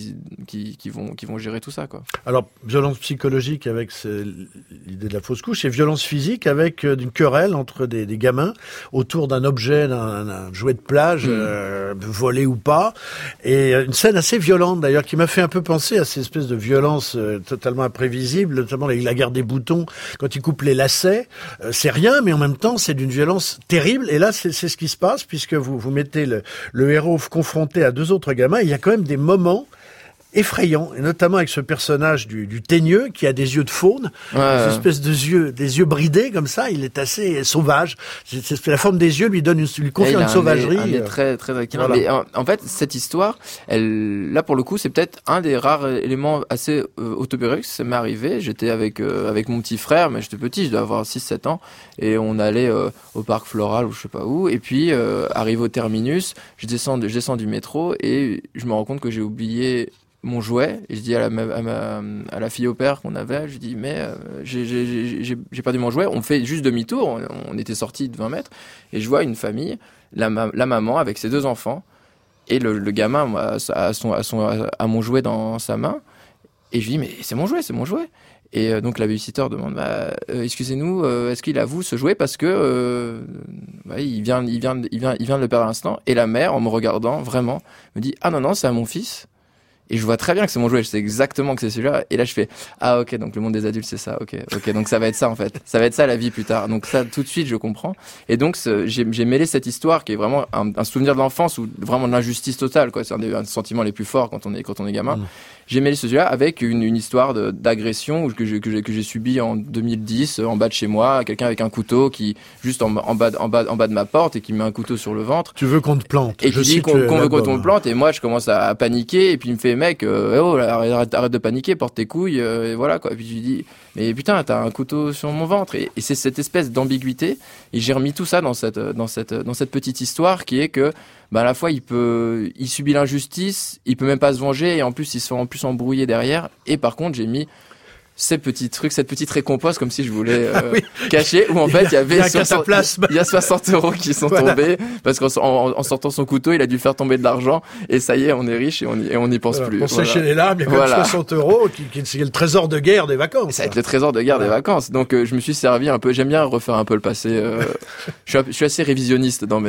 vont gérer tout ça, quoi. Alors violence psychologique avec l'idée de la fausse couche, et violence physique avec une querelle entre des gamins autour d'un objet, d'un jouet de plage volé ou pas, et une scène assez violente d'ailleurs qui m'a fait un peu penser à ces espèces de violences totalement imprévisibles, notamment la guerre des boutons quand ils coupent les lacets. C'est rien, mais en même temps c'est d'une violence terrible, et là c'est ce qui se passe, puisque vous mettez le héros confronté à 2 autres gamins. Il y a quand même des moments effrayants, et notamment avec ce personnage du teigneux qui a des yeux de faune, des espèces des yeux bridés comme ça. Il est assez sauvage. La forme des yeux lui confère une sauvagerie. Il est très très acquérant. Voilà. Mais en fait, cette histoire, là pour le coup, c'est peut-être un des rares éléments assez autobiographiques. Ça m'est arrivé. J'étais avec mon petit frère, mais j'étais petit, je dois avoir 6-7 ans, et on allait au parc Floral ou je sais pas où. Et puis arrivé au terminus, je descends du métro et je me rends compte que j'ai oublié mon jouet, et je dis à la fille au père qu'on avait, je dis mais j'ai perdu mon jouet. On fait juste demi-tour, on était sortis de 20 mètres, et je vois une famille, la maman avec ses 2 enfants, et le gamin a mon jouet dans sa main, et je dis mais c'est mon jouet. Et donc la babysitter demande excusez-nous, est-ce qu'il avoue ce jouet, parce que il vient de le perdre à l'instant. Et la mère, en me regardant vraiment, me dit ah non c'est à mon fils. Et je vois très bien que c'est mon jouet, je sais exactement que c'est celui-là. Et là, je fais ok, donc le monde des adultes, c'est ça. Ok, donc ça va être ça en fait. Ça va être ça la vie plus tard. Donc ça, tout de suite, je comprends. Et donc j'ai mêlé cette histoire qui est vraiment un souvenir de l'enfance, ou vraiment de l'injustice totale, quoi. C'est un des sentiments les plus forts quand on est gamin. J'ai mêlé celui-là avec une histoire d'agression que j'ai subi en 2010 en bas de chez moi, quelqu'un avec un couteau qui juste en bas de ma porte, et qui met un couteau sur le ventre. Tu veux qu'on te plante? Et qui dit qu'on veut qu'on te plante, et moi je commence à paniquer, et puis il me fait mec, arrête de paniquer, porte tes couilles, et voilà quoi. Et puis je lui dis mais putain, t'as un couteau sur mon ventre, et c'est cette espèce d'ambiguïté, et j'ai remis tout ça dans cette petite histoire qui est que à la fois il subit l'injustice, il peut même pas se venger, et en plus il se fait en plus embrouiller derrière. Et par contre j'ai mis ces petits trucs, cette petite récompense, comme si je voulais cacher, où en fait il y avait 60 € qui sont tombés, parce qu'en sortant son couteau, il a dû faire tomber de l'argent, et ça y est, on est riche, et on n'y pense plus. Pour sécher les larmes, il y a quand même 60 € qui est le trésor de guerre des vacances. Ça va être le trésor de guerre des vacances. Donc je me suis servi un peu, j'aime bien refaire un peu le passé. Je suis assez révisionniste dans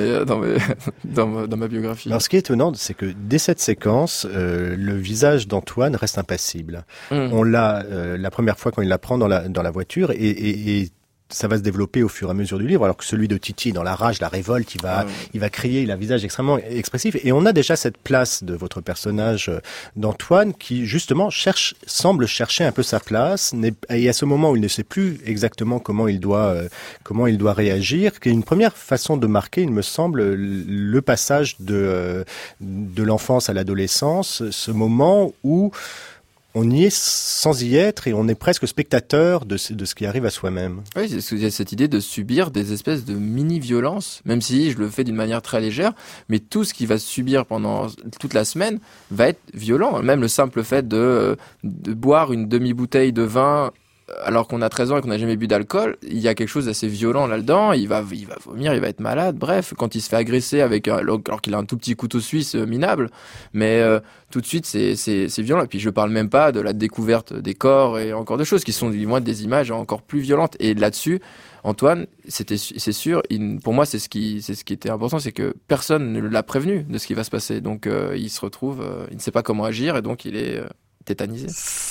ma biographie. Alors ce qui est étonnant, c'est que dès cette séquence, le visage d'Antoine reste impassible. On l'a la première fois quand il la prend dans la voiture, et ça va se développer au fur et à mesure du livre, alors que celui de Titi, dans la rage, la révolte, il va crier, il a un visage extrêmement expressif, et on a déjà cette place de votre personnage d'Antoine qui justement semble chercher un peu sa place, et à ce moment où il ne sait plus exactement comment il doit réagir, qui est une première façon de marquer, il me semble, le passage de l'enfance à l'adolescence, ce moment où on y est sans y être et on est presque spectateur de ce qui arrive à soi-même. Oui, il y a cette idée de subir des espèces de mini-violences, même si je le fais d'une manière très légère, mais tout ce qu'il va subir pendant toute la semaine va être violent. Même le simple fait de boire une demi-bouteille de vin alors qu'on a 13 ans et qu'on n'a jamais bu d'alcool, il y a quelque chose d'assez violent là-dedans, il va vomir, il va être malade, bref, quand il se fait agresser alors qu'il a un tout petit couteau suisse minable, mais tout de suite c'est violent. Et puis je parle même pas de la découverte des corps et encore de choses qui sont du moins des images encore plus violentes. Et là-dessus, Antoine, c'est sûr, pour moi c'est ce qui était important, c'est que personne ne l'a prévenu de ce qui va se passer, donc il se retrouve, il ne sait pas comment agir et donc il est tétanisé.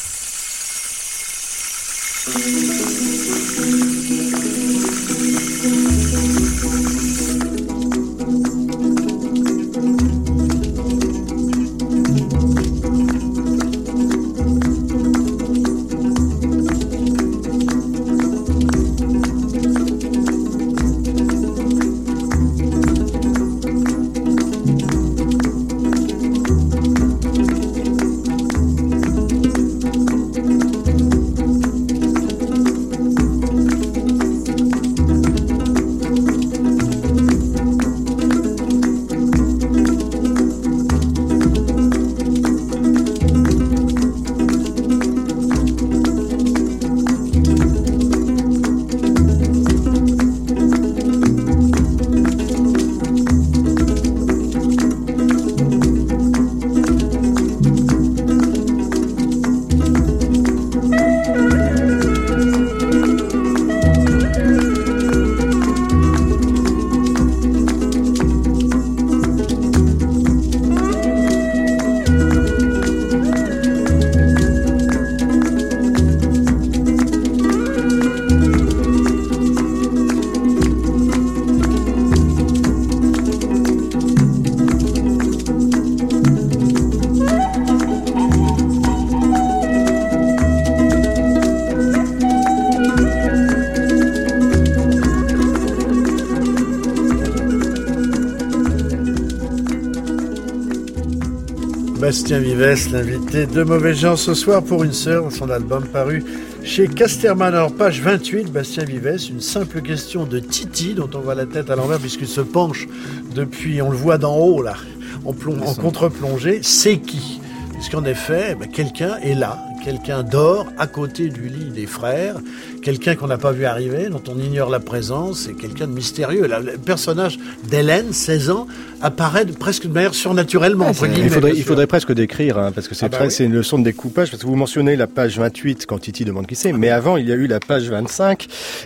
Bastien Vivès, l'invité de Mauvais Genre ce soir pour une sœur, son album paru chez Casterman. Alors, page 28, Bastien Vivès, une simple question de Titi, dont on voit la tête à l'envers puisqu'il se penche depuis, on le voit d'en haut là, en contre-plongée. C'est qui? Puisqu'en effet, quelqu'un est là, quelqu'un dort à côté du lit des frères, quelqu'un qu'on n'a pas vu arriver, dont on ignore la présence, et quelqu'un de mystérieux. Là, le personnage d'Hélène, 16 ans, apparaît presque de manière surnaturellement. Il faudrait presque décrire, parce que c'est une leçon de découpage, parce que vous mentionnez la page 28 quand Titi demande qui c'est, mais avant il y a eu la page 25.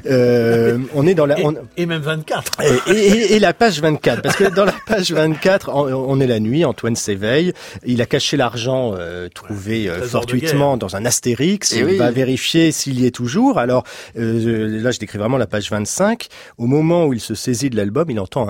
On est dans la... Et même 24. Et la page 24, parce que dans la page 24, on est la nuit, Antoine s'éveille, il a caché l'argent trouvé fortuitement dans un astérix, il va vérifier s'il y est toujours. Alors là je décris vraiment la page 25. Au moment où il se saisit de l'album, il entend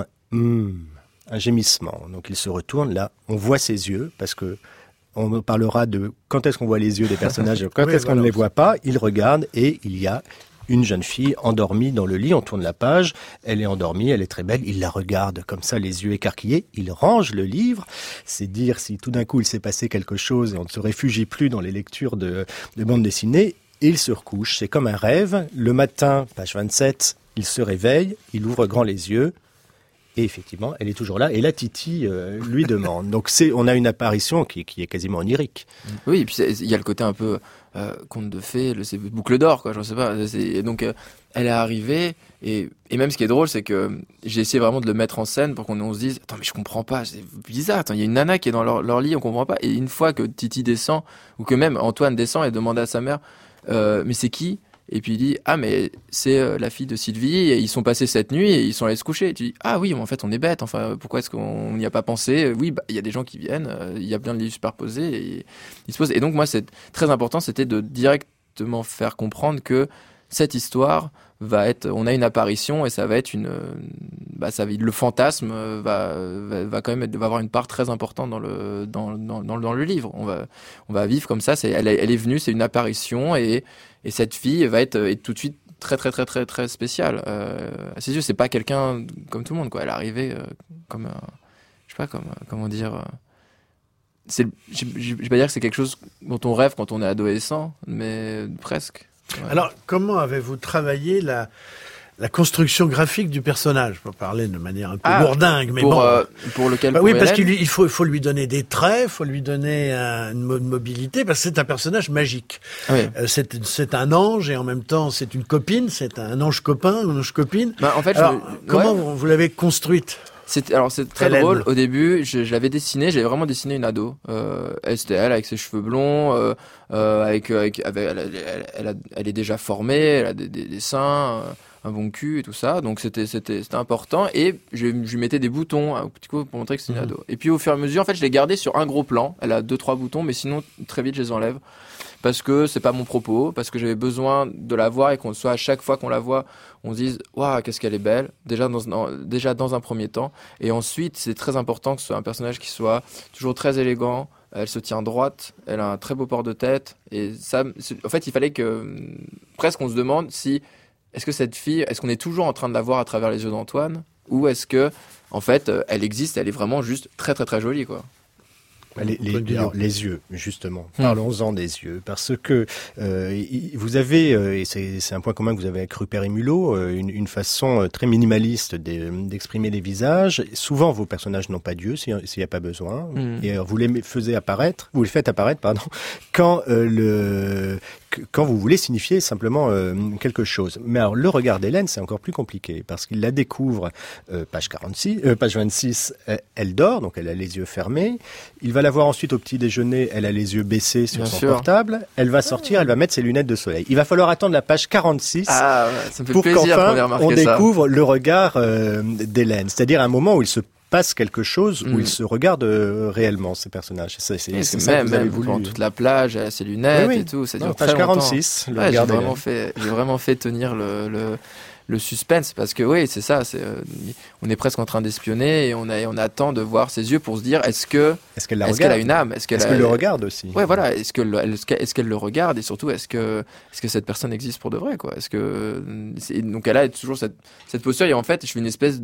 un gémissement. Donc il se retourne, là, on voit ses yeux, parce que on parlera de quand est-ce qu'on voit les yeux des personnages, quand est-ce qu'on ne les voit pas. Il regarde et il y a une jeune fille endormie dans le lit. On tourne la page, elle est endormie, elle est très belle, il la regarde comme ça, les yeux écarquillés, il range le livre. C'est dire si tout d'un coup il s'est passé quelque chose et on ne se réfugie plus dans les lectures de bande dessinée. Et il se recouche, c'est comme un rêve. Le matin, page 27, il se réveille, il ouvre grand les yeux. Et effectivement, elle est toujours là. Et là, Titi lui demande. Donc, on a une apparition qui est quasiment onirique. Oui, et puis il y a le côté un peu conte de fées, c'est boucle d'or, quoi. Je sais pas. Donc, elle est arrivée et même ce qui est drôle, c'est que j'ai essayé vraiment de le mettre en scène pour qu'on se dise, attends, mais je comprends pas, c'est bizarre. Attends, il y a une nana qui est dans leur lit, on comprend pas. Et une fois que Titi descend ou que même Antoine descend et demande à sa mère, mais c'est qui? Et puis il dit, ah mais c'est la fille de Sylvie, et ils sont passés cette nuit et ils sont allés se coucher. Et tu dis, ah oui, mais en fait on est bête, enfin pourquoi est-ce qu'on n'y a pas pensé? Oui, il y a des gens qui viennent, il y a plein de livres superposés et ils se posent. Et donc moi c'est très important, c'était de directement faire comprendre que cette histoire va être, on a une apparition et ça va être le fantasme va quand même va avoir une part très importante dans le livre. On va vivre comme ça. Elle est venue, c'est une apparition et cette fille va être tout de suite très très très très très spéciale. À ses yeux, c'est pas quelqu'un comme tout le monde, quoi. Elle est arrivée comme je sais pas comment dire. je vais pas dire que c'est quelque chose dont on rêve quand on est adolescent, mais presque. Ouais. Alors, comment avez-vous travaillé la construction graphique du personnage, pour parler de manière un peu lourdingue, mais pour lequel oui, parce qu'il faut lui donner des traits, il faut lui donner une mobilité, parce que c'est un personnage magique. Oui. C'est un ange et en même temps c'est une copine, c'est un ange copain, une ange copine. En fait, comment vous l'avez construite? C'est très drôle. Au début, je l'avais dessiné. J'avais vraiment dessiné une ado. C'était elle avec ses cheveux blonds, elle est déjà formée, elle a des seins, un bon cul et tout ça. Donc c'était important. Et je lui mettais des boutons un petit coup pour montrer que c'était une ado. Et puis au fur et à mesure, en fait, je l'ai gardée sur un gros plan. Elle a 2-3 boutons, mais sinon très vite je les enlève. Parce que c'est pas mon propos, parce que j'avais besoin de la voir et qu'on soit à chaque fois qu'on la voit, on se dise waouh, qu'est-ce qu'elle est belle, déjà dans un premier temps, et ensuite c'est très important que ce soit un personnage qui soit toujours très élégant, elle se tient droite, elle a un très beau port de tête, et ça, en fait il fallait que presque on se demande si est-ce que cette fille, est-ce qu'on est toujours en train de la voir à travers les yeux d'Antoine, ou est-ce que en fait elle existe, elle est vraiment juste très très très jolie quoi. Les yeux, justement. Parlons-en des yeux, parce que vous avez, et c'est un point commun que vous avez avec Rupert et Mulot, une façon très minimaliste d'exprimer les visages. Souvent, vos personnages n'ont pas d'yeux s'il n'y a pas besoin. Et vous les faites apparaître, quand vous voulez signifier simplement quelque chose. Mais alors, le regard d'Hélène, c'est encore plus compliqué, parce qu'il la découvre, page 26, elle dort, donc elle a les yeux fermés. Il va la voir ensuite au petit déjeuner, elle a les yeux baissés sur son portable. Elle va sortir, elle va mettre ses lunettes de soleil. Il va falloir attendre la page 46 ça me fait pour qu'enfin on ça. découvre le regard d'Hélène. C'est-à-dire un moment où il se passe quelque chose, où ils se regardent réellement, ces personnages. C'est ça que vous avez voulu. Pendant toute la plage, elle a ses lunettes et tout, ça dure très page longtemps. 46, le j'ai regard vraiment fait tenir le suspense, parce que oui, c'est ça, on est presque en train d'espionner et on attend de voir ses yeux pour se dire est-ce qu'elle a une âme, est-ce qu'elle le regarde aussi. Ouais, voilà, est-ce qu'elle le regarde, et surtout est-ce que cette personne existe pour de vrai quoi. Donc elle a toujours cette posture, et en fait je fais une espèce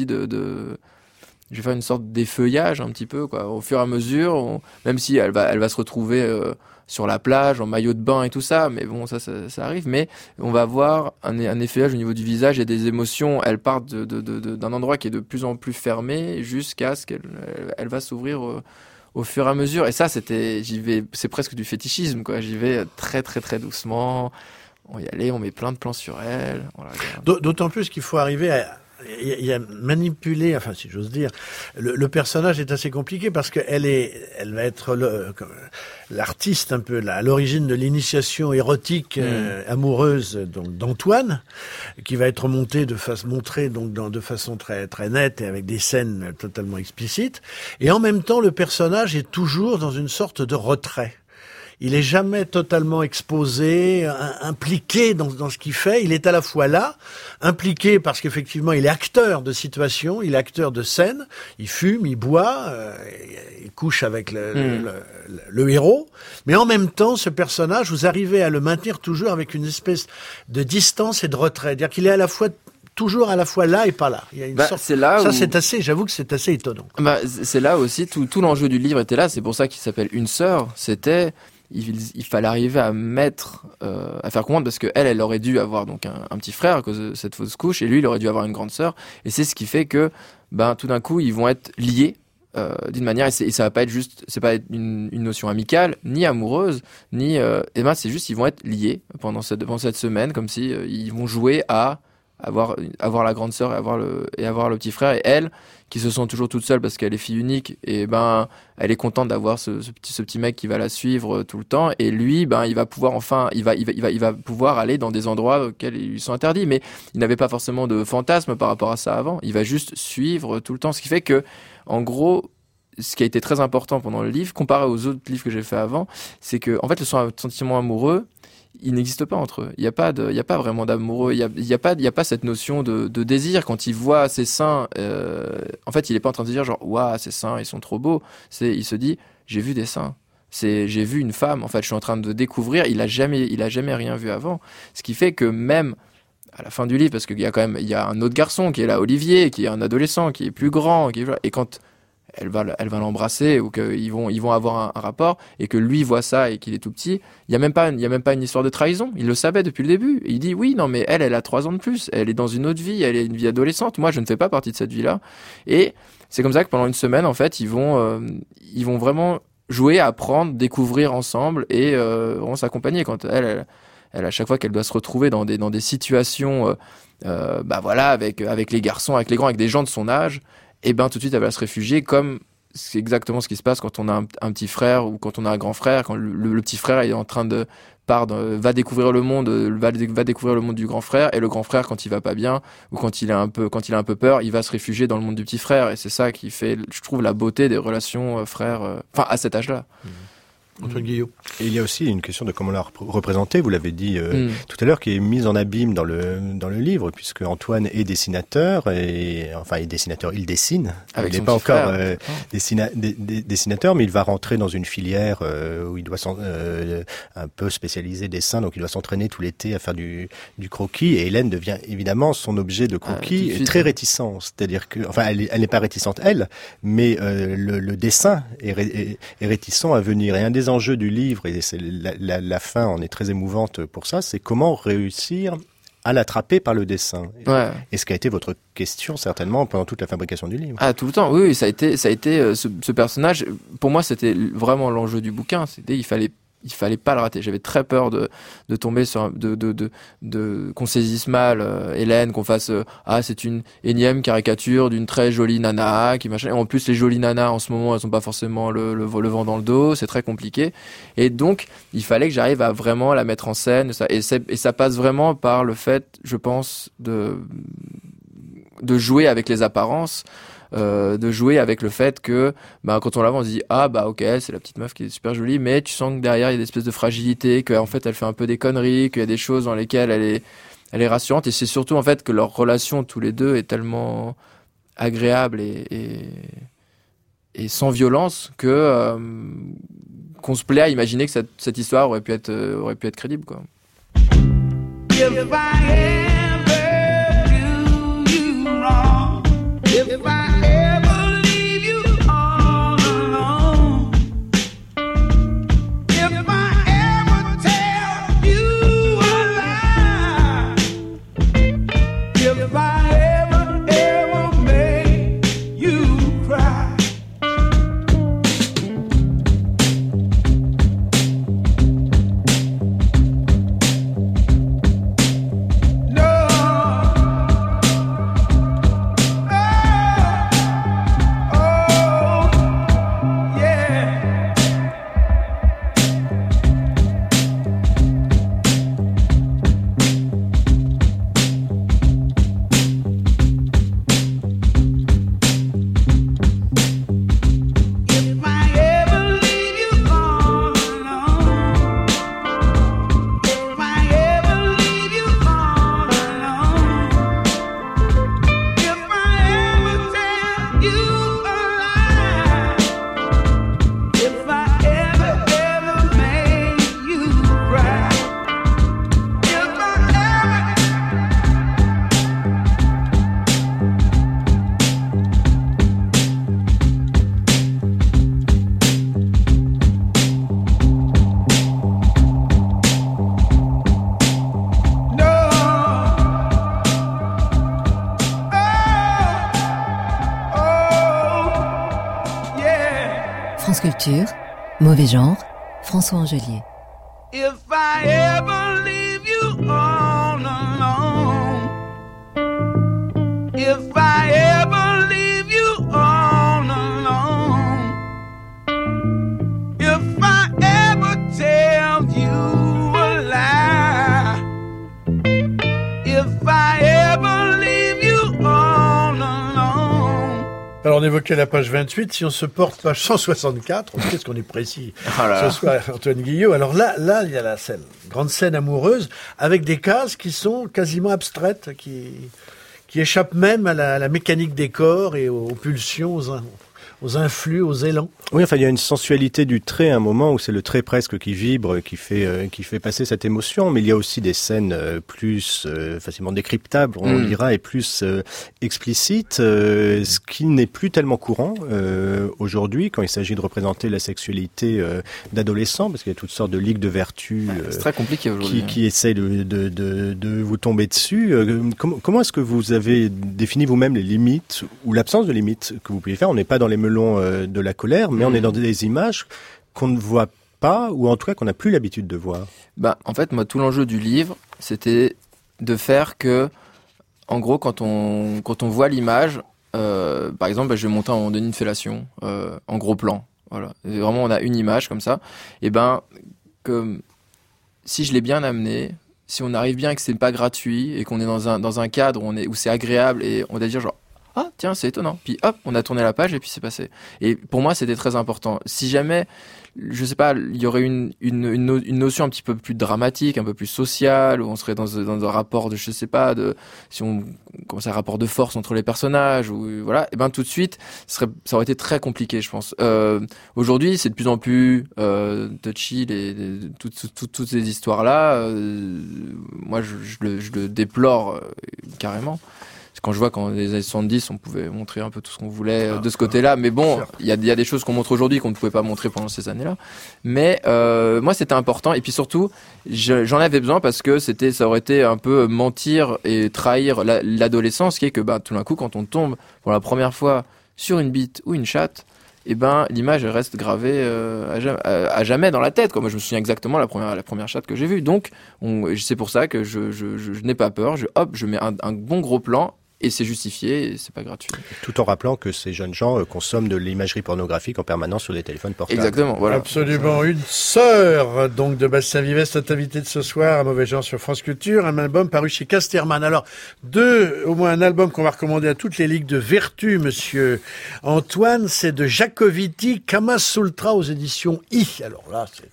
je vais faire une sorte d'effeuillage un petit peu quoi. Au fur et à mesure, même si elle va se retrouver sur la plage en maillot de bain et tout ça, mais bon ça arrive, mais on va avoir un effeuillage au niveau du visage et des émotions. Elle part d'un endroit qui est de plus en plus fermé jusqu'à ce qu'elle va s'ouvrir au fur et à mesure. Et ça c'est presque du fétichisme quoi. J'y vais très très très doucement. On y allait, on met plein de plans sur elle. D'autant plus qu'il faut arriver à il a manipulé, enfin si j'ose dire, le personnage est assez compliqué parce qu'elle va être l'artiste un peu à l'origine de l'initiation érotique amoureuse donc d'Antoine, qui va être montrée de façon très très nette et avec des scènes totalement explicites. Et en même temps, le personnage est toujours dans une sorte de retrait. Il est jamais totalement exposé, impliqué dans ce qu'il fait. Il est à la fois là, impliqué parce qu'effectivement il est acteur de situation, il est acteur de scène, il fume, il boit, il couche avec le héros. Mais en même temps, ce personnage, vous arrivez à le maintenir toujours avec une espèce de distance et de retrait. C'est-à-dire qu'il est toujours à la fois là et pas là. Il y a une sorte... j'avoue que c'est assez étonnant. C'est là aussi, tout l'enjeu du livre était là, c'est pour ça qu'il s'appelle Une sœur, il fallait arriver à faire comprendre, parce que elle aurait dû avoir donc un petit frère à cause de cette fausse couche, et lui il aurait dû avoir une grande sœur, et c'est ce qui fait que tout d'un coup ils vont être liés d'une manière, et ça va pas être juste, c'est pas une notion amicale ni amoureuse ni c'est juste ils vont être liés pendant cette semaine, comme si ils vont jouer à avoir la grande sœur et avoir le petit frère, et elle qui se sent toujours toute seule parce qu'elle est fille unique, et elle est contente d'avoir ce petit mec qui va la suivre tout le temps, et lui il va pouvoir il va pouvoir aller dans des endroits auxquels ils lui sont interdits, mais il n'avait pas forcément de fantasme par rapport à ça avant, il va juste suivre tout le temps, ce qui fait que en gros ce qui a été très important pendant le livre comparé aux autres livres que j'ai fait avant, c'est que en fait le sentiment amoureux il n'existe pas entre eux. Il y a pas vraiment d'amoureux. Il y a pas cette notion de désir quand il voit ses seins. En fait, il est pas en train de dire genre waouh, ses seins ils sont trop beaux. Il se dit j'ai vu des seins. J'ai vu une femme. En fait, je suis en train de découvrir. Il a jamais rien vu avant. Ce qui fait que même à la fin du livre, parce qu'il y a un autre garçon qui est là, Olivier, qui est un adolescent, qui est plus grand, et quand elle va l'embrasser ou qu'ils vont avoir un rapport et que lui voit ça et qu'il est tout petit, il y a même pas une histoire de trahison. Il le savait depuis le début. Et il dit oui, non mais elle a 3 ans de plus. Elle est dans une autre vie. Elle est une vie adolescente. Moi, je ne fais pas partie de cette vie-là. Et c'est comme ça que pendant une semaine, en fait, ils vont vraiment jouer, apprendre, découvrir ensemble et vont s'accompagner. Quand elle, à chaque fois qu'elle doit se retrouver dans des situations, avec les garçons, avec les grands, avec des gens de son âge, et ben tout de suite elle va se réfugier, comme c'est exactement ce qui se passe quand on a un petit frère ou quand on a un grand frère, quand le petit frère est en train va découvrir le monde, va découvrir le monde du grand frère, et le grand frère, quand il va pas bien ou quand il a un peu peur, il va se réfugier dans le monde du petit frère, et c'est ça qui fait, je trouve, la beauté des relations frères, à cet âge-là. Antoine Guillot. Et il y a aussi une question de comment la représenter, vous l'avez dit tout à l'heure, qui est mise en abîme dans le livre, puisque Antoine est dessinateur, il dessine. Avec il n'est pas encore dessinateur, mais il va rentrer dans une filière où il doit un peu spécialiser dessin, donc il doit s'entraîner tout l'été à faire du croquis, et Hélène devient évidemment son objet de croquis, très réticent. C'est-à-dire que, elle n'est pas réticente elle, mais le dessin est réticent à venir. Et un des enjeux du livre, et c'est la fin en est très émouvante pour ça, c'est comment réussir à l'attraper par le dessin. Ouais. Et ce qui a été votre question certainement pendant toute la fabrication du livre. Ah, tout le temps, oui, ça a été ce personnage, pour moi c'était vraiment l'enjeu du bouquin, il fallait pas le rater. J'avais très peur de tomber sur qu'on saisisse mal Hélène, qu'on fasse c'est une énième caricature d'une très jolie nana qui machin. Et en plus les jolies nanas en ce moment, elles ont pas forcément le vent dans le dos, c'est très compliqué. Et donc il fallait que j'arrive à vraiment la mettre en scène, et ça passe vraiment par le fait, je pense, de jouer avec les apparences. De jouer avec le fait que quand on la voit, on se dit ok, c'est la petite meuf qui est super jolie, mais tu sens que derrière il y a des espèces de fragilité, qu'en fait elle fait un peu des conneries, qu'il y a des choses dans lesquelles elle est rassurante, et c'est surtout en fait que leur relation tous les deux est tellement agréable et sans violence que qu'on se plaît à imaginer que cette histoire aurait pu être crédible, quoi. If I ever leave you all alone, if I ever tell you a lie, if I ever make you cry, Culture, Mauvais genre, François Angelier. If I ever leave you all alone, if I ever leave you all alone, if I ever tell you a lie, if I ever leave you all alone. Alors on évoquait la page 28, si on se porte page 164, qu'est-ce qu'on est précis ce soir, Antoine Guillot. Alors là, il y a la scène, grande scène amoureuse, avec des cases qui sont quasiment abstraites, qui échappent même à la mécanique des corps et aux pulsions aux influx, aux élans. Oui, enfin, il y a une sensualité du trait à un moment où c'est le trait presque qui vibre, qui fait passer cette émotion, mais il y a aussi des scènes plus facilement décryptables, on dira, et plus explicites, ce qui n'est plus tellement courant aujourd'hui quand il s'agit de représenter la sexualité d'adolescents, parce qu'il y a toutes sortes de ligues de vertu c'est très compliqué aujourd'hui. qui essayent de vous tomber dessus. Comment est-ce que vous avez défini vous-même les limites ou l'absence de limites que vous pouvez faire? On n'est pas dans les melons de la colère, mais on est dans des images qu'on ne voit pas, ou en tout cas qu'on n'a plus l'habitude de voir. En fait, moi, tout l'enjeu du livre, c'était de faire que, en gros, quand on voit l'image, par exemple, je vais montrer à un moment donné une fellation, en gros plan. Voilà. Et vraiment, on a une image comme ça. Et que si je l'ai bien amené, si on arrive bien et que c'est pas gratuit et qu'on est dans un cadre où c'est agréable et on va dire genre ah tiens c'est étonnant, puis hop on a tourné la page et puis c'est passé. Et pour moi c'était très important. Si jamais je sais pas, il y aurait une notion un petit peu plus dramatique, un peu plus sociale, où on serait dans un rapport de, je sais pas, si on commence un rapport de force entre les personnages, ou voilà, et tout de suite, ça aurait été très compliqué, je pense. Aujourd'hui, c'est de plus en plus touchy, toutes ces histoires-là. Moi, je le déplore carrément. Quand je vois qu'en les années 70, on pouvait montrer un peu tout ce qu'on voulait de ce côté-là. Mais bon, il y a des choses qu'on montre aujourd'hui qu'on ne pouvait pas montrer pendant ces années-là. Mais moi, c'était important. Et puis surtout, j'en avais besoin parce que ça aurait été un peu mentir et trahir l'adolescence, qui est que tout d'un coup, quand on tombe pour la première fois sur une bite ou une chatte, l'image reste gravée à jamais dans la tête. Moi, je me souviens exactement la première chatte que j'ai vue. Donc, c'est pour ça que je n'ai pas peur. Je mets un bon gros plan. Et c'est justifié, et c'est pas gratuit. Tout en rappelant que ces jeunes gens consomment de l'imagerie pornographique en permanence sur des téléphones portables. Exactement, voilà. Absolument. Une sœur, donc, de Bastien Vivès, notre invité de ce soir, à Mauvais Genre sur France Culture, un album paru chez Casterman. Alors, au moins un album qu'on va recommander à toutes les ligues de vertu, monsieur Antoine, c'est de Jacoviti, Kama Sutra aux éditions I. Alors là, c'est...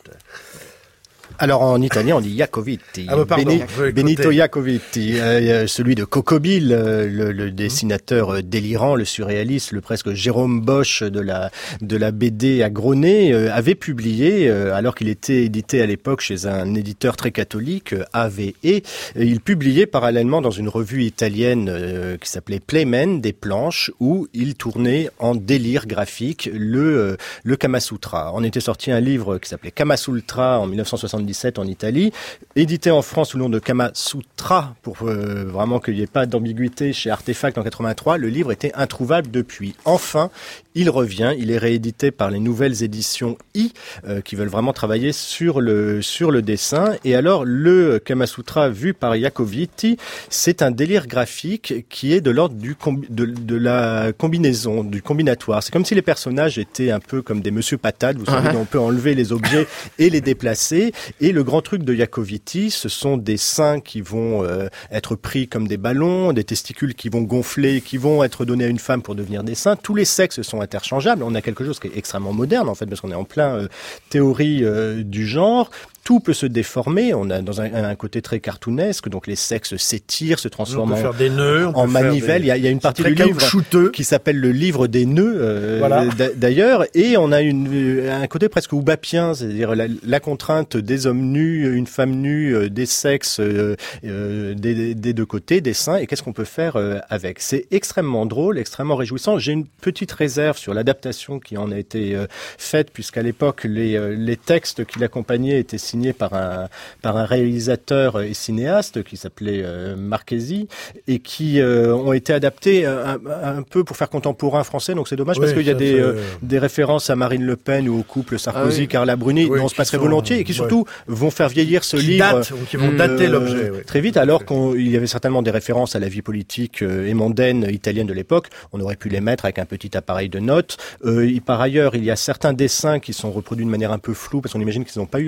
Alors en italien on dit Jacoviti, Benito Jacoviti, celui de Coco Bill, le dessinateur délirant, le surréaliste, le presque Jérôme Bosch de la BD à gros nez, avait publié, alors qu'il était édité à l'époque chez un éditeur très catholique, AVE, il publiait parallèlement dans une revue italienne qui s'appelait Playmen des planches où il tournait en délire graphique le Kama Sutra. On était sorti un livre qui s'appelait Kama Sutra en 1977 en Italie, édité en France sous le nom de Kama Sutra, pour vraiment qu'il n'y ait pas d'ambiguïté chez Artefact en 83. Le livre était introuvable depuis. Enfin, il revient, il est réédité par les nouvelles éditions I, qui veulent vraiment travailler sur le dessin. Et alors, le Kama Sutra vu par Jacoviti, c'est un délire graphique qui est de l'ordre de la combinaison, du combinatoire. C'est comme si les personnages étaient un peu comme des Monsieur Patate, vous savez, on peut enlever les objets et les déplacer. Et le grand truc de Jacoviti, ce sont des seins qui vont être pris comme des ballons, des testicules qui vont gonfler, qui vont être donnés à une femme pour devenir des seins. Tous les sexes sont interchangeables. On a quelque chose qui est extrêmement moderne, en fait, parce qu'on est en plein théorie du genre. Tout peut se déformer. On a dans un côté très cartoonesque, donc les sexes s'étirent, se transforment en manivelles. Il y a une partie du livre qui s'appelle le livre des nœuds, d'ailleurs, et on a un côté presque oubapien, c'est-à-dire la contrainte des hommes nus, une femme nue, des sexes des deux côtés, des seins, et qu'est-ce qu'on peut faire avec. C'est extrêmement drôle, extrêmement réjouissant. J'ai une petite réserve sur l'adaptation qui en a été faite, puisqu'à l'époque, les textes qui l'accompagnaient étaient signés par un réalisateur et cinéaste qui s'appelait Marchesi, et qui ont été adaptés un peu pour faire contemporain français. Donc c'est dommage, parce qu'il y a des références à Marine Le Pen ou au couple Sarkozy-Carla Bruni, dont on se passerait volontiers, et qui surtout vont faire vieillir ce livre, qui vont dater l'objet très vite, alors qu'il y avait certainement des références à la vie politique et mondaine italienne de l'époque. On aurait pu les mettre avec un petit appareil de notes. Par ailleurs, il y a certains dessins qui sont reproduits de manière un peu floue, parce qu'on imagine qu'ils n'ont pas eu accès à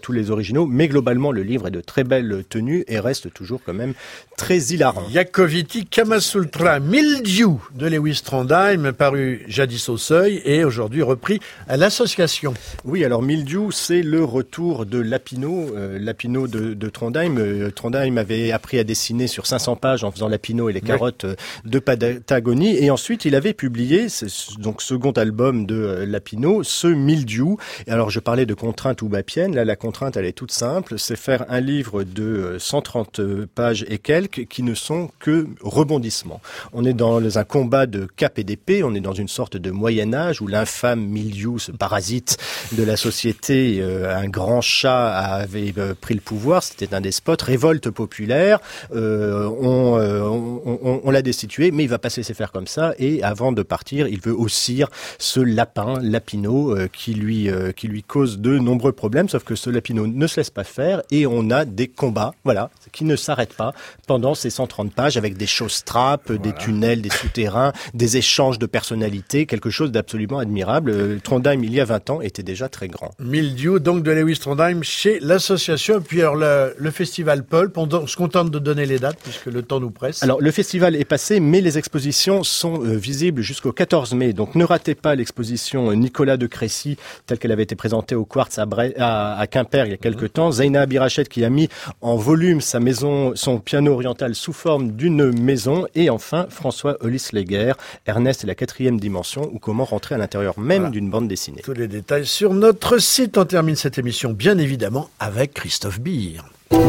tous les originaux, mais globalement le livre est de très belle tenue et reste toujours quand même très hilarant. Yakoviti Kamasultra Mildiou de Lewis Trondheim, paru jadis au Seuil et aujourd'hui repris à l'association. Oui, alors Mildiou, c'est le retour de Lapino, Lapino de Trondheim. Trondheim avait appris à dessiner sur 500 pages en faisant Lapino et les carottes de Patagonie, et ensuite il avait publié, donc second album de Lapino, ce Mildiou. Et alors je parlais de contrainte oubapienne, là la contrainte elle est toute simple, c'est faire un livre de 130 pages et quelques qui ne sont que rebondissements. On est dans un combat de cap et d'épée, on est dans une sorte de Moyen-Âge où l'infâme Mildiou, ce parasite de la société, un grand chat avait pris le pouvoir, c'était un despote, révolte populaire, on l'a destitué, mais il va pas se laisser faire comme ça, et avant de partir, il veut haussir ce lapin, Lapino, qui lui cause de nombreux problèmes, sauf que ce Lapino ne se laisse pas faire, et on a des combats, voilà, qui ne s'arrêtent pas pendant ces 130 pages, avec des showstraps, des tunnels, des souterrains, des échanges de personnalités, quelque chose d'absolument admirable. Trondheim, il y a 20 ans, était déjà très grand. Mildiou, donc de Lewis Trondheim, chez l'association. Puis alors le festival Pulp, on se contente de donner les dates, puisque le temps nous presse. Alors le festival est passé, mais les expositions sont visibles jusqu'au 14 mai, donc ne ratez pas l'exposition Nicolas de Crécy, telle qu'elle avait été présentée au Quartz à Quimper il y a quelques temps. Zeina Abirachet qui a mis en volume sa maison, son piano oriental sous forme d'une maison. Et enfin, François Hollis-Leguer, Ernest et la 4e dimension, ou comment rentrer à l'intérieur même d'une bande dessinée. Tous les détails sur notre site. On termine cette émission, bien évidemment, avec Christophe Beer.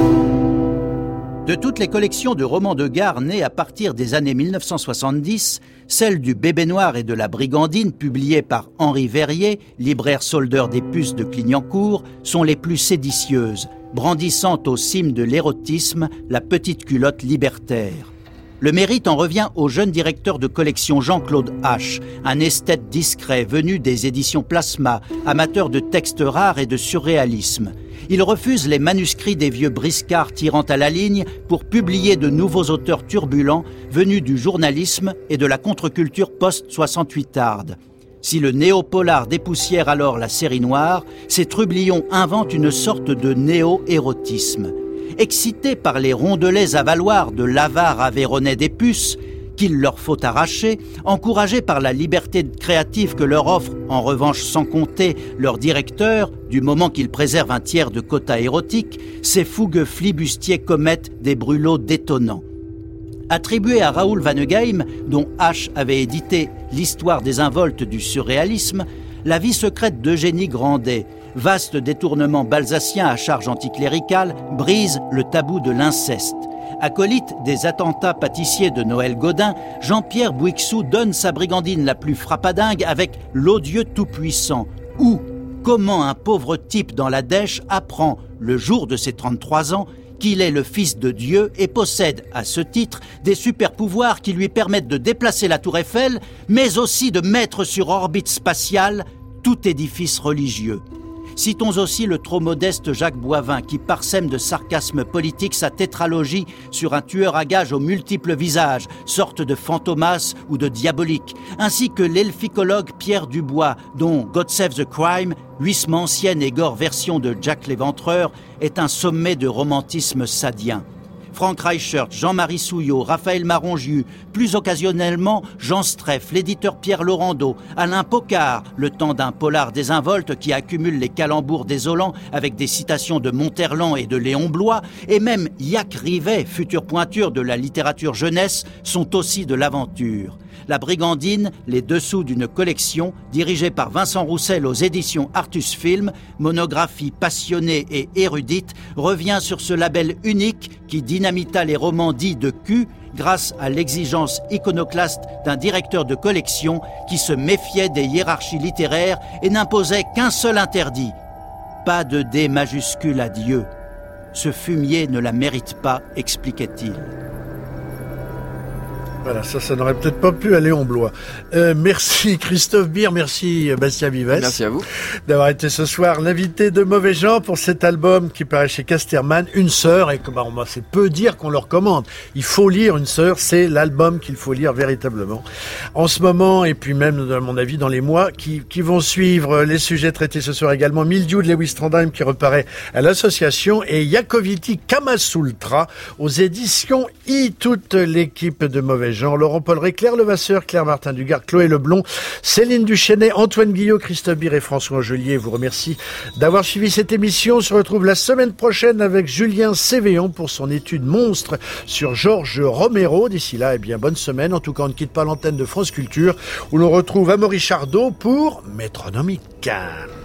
De toutes les collections de romans de gare nées à partir des années 1970, celles du Bébé Noir et de la Brigandine, publiées par Henri Verrier, libraire soldeur des puces de Clignancourt, sont les plus séditieuses, brandissant au cime de l'érotisme la petite culotte libertaire. Le mérite en revient au jeune directeur de collection Jean-Claude H., un esthète discret venu des éditions Plasma, amateur de textes rares et de surréalisme. Il refuse les manuscrits des vieux briscards tirant à la ligne pour publier de nouveaux auteurs turbulents venus du journalisme et de la contre-culture post-68arde. Si le néo-polar dépoussière alors la série noire, ces trublions inventent une sorte de néo-érotisme. Excités par les rondelets avaloirs de l'avare aveyronais des puces, qu'il leur faut arracher, encouragés par la liberté créative que leur offre, en revanche sans compter, leur directeur, du moment qu'ils préservent un tiers de quota érotique, ces fougueux flibustiers commettent des brûlots détonnants. Attribué à Raoul Vaneigem, dont H avait édité l'histoire des involtes du surréalisme, la vie secrète d'Eugénie Grandet, vaste détournement balsacien à charge anticléricale, brise le tabou de l'inceste. Acolyte des attentats pâtissiers de Noël Godin, Jean-Pierre Bouixou donne sa brigandine la plus frappadingue avec l'odieux tout-puissant, où, comment un pauvre type dans la dèche apprend, le jour de ses 33 ans, qu'il est le fils de Dieu et possède, à ce titre, des super-pouvoirs qui lui permettent de déplacer la tour Eiffel, mais aussi de mettre sur orbite spatiale tout édifice religieux. Citons aussi le trop modeste Jacques Boivin qui parsème de sarcasme politique sa tétralogie sur un tueur à gages aux multiples visages, sorte de fantomas ou de diabolique, ainsi que l'elficologue Pierre Dubois, dont God Save the Crime, huissemantienne et gore version de Jack l'Éventreur, est un sommet de romantisme sadien. Franck Reichert, Jean-Marie Souillot, Raphaël Marongiu, plus occasionnellement Jean Streff, l'éditeur Pierre Laurando, Alain Pocard, le temps d'un polar désinvolte qui accumule les calembours désolants avec des citations de Monterland et de Léon Bloy, et même Jacques Rivet, future pointure de la littérature jeunesse, sont aussi de l'aventure. La Brigandine, les dessous d'une collection, dirigée par Vincent Roussel aux éditions Artus Film, monographie passionnée et érudite, revient sur ce label unique qui dynamita les romans dits de cul grâce à l'exigence iconoclaste d'un directeur de collection qui se méfiait des hiérarchies littéraires et n'imposait qu'un seul interdit. Pas de D majuscule à Dieu. Ce fumier ne la mérite pas, expliquait-il. Voilà, ça n'aurait peut-être pas plu à Léon Blois. Merci Christophe Beer, merci Bastien Vives. Merci à vous. D'avoir été ce soir l'invité de Mauvais Genre pour cet album qui paraît chez Casterman, Une Sœur, et que c'est peu dire qu'on le recommande. Il faut lire Une Sœur, c'est l'album qu'il faut lire véritablement. En ce moment, et puis même, à mon avis, dans les mois qui vont suivre, les sujets traités ce soir également, Mildiou de Lewis Trondheim qui reparaît à l'association et Yakoviti Kamasultra aux éditions toute l'équipe de Mauvais Genre, Laurent-Paul Ré, Claire Levasseur, Claire Martin Dugard, Chloé Leblond, Céline Duchesnet, Antoine Guillot, Christophe Beer et François Angelier vous remercie d'avoir suivi cette émission. On se retrouve la semaine prochaine avec Julien Sévéon pour son étude monstre sur Georges Romero. D'ici là, bonne semaine. En tout cas, on ne quitte pas l'antenne de France Culture où l'on retrouve Amaury Chardot pour Métronomique.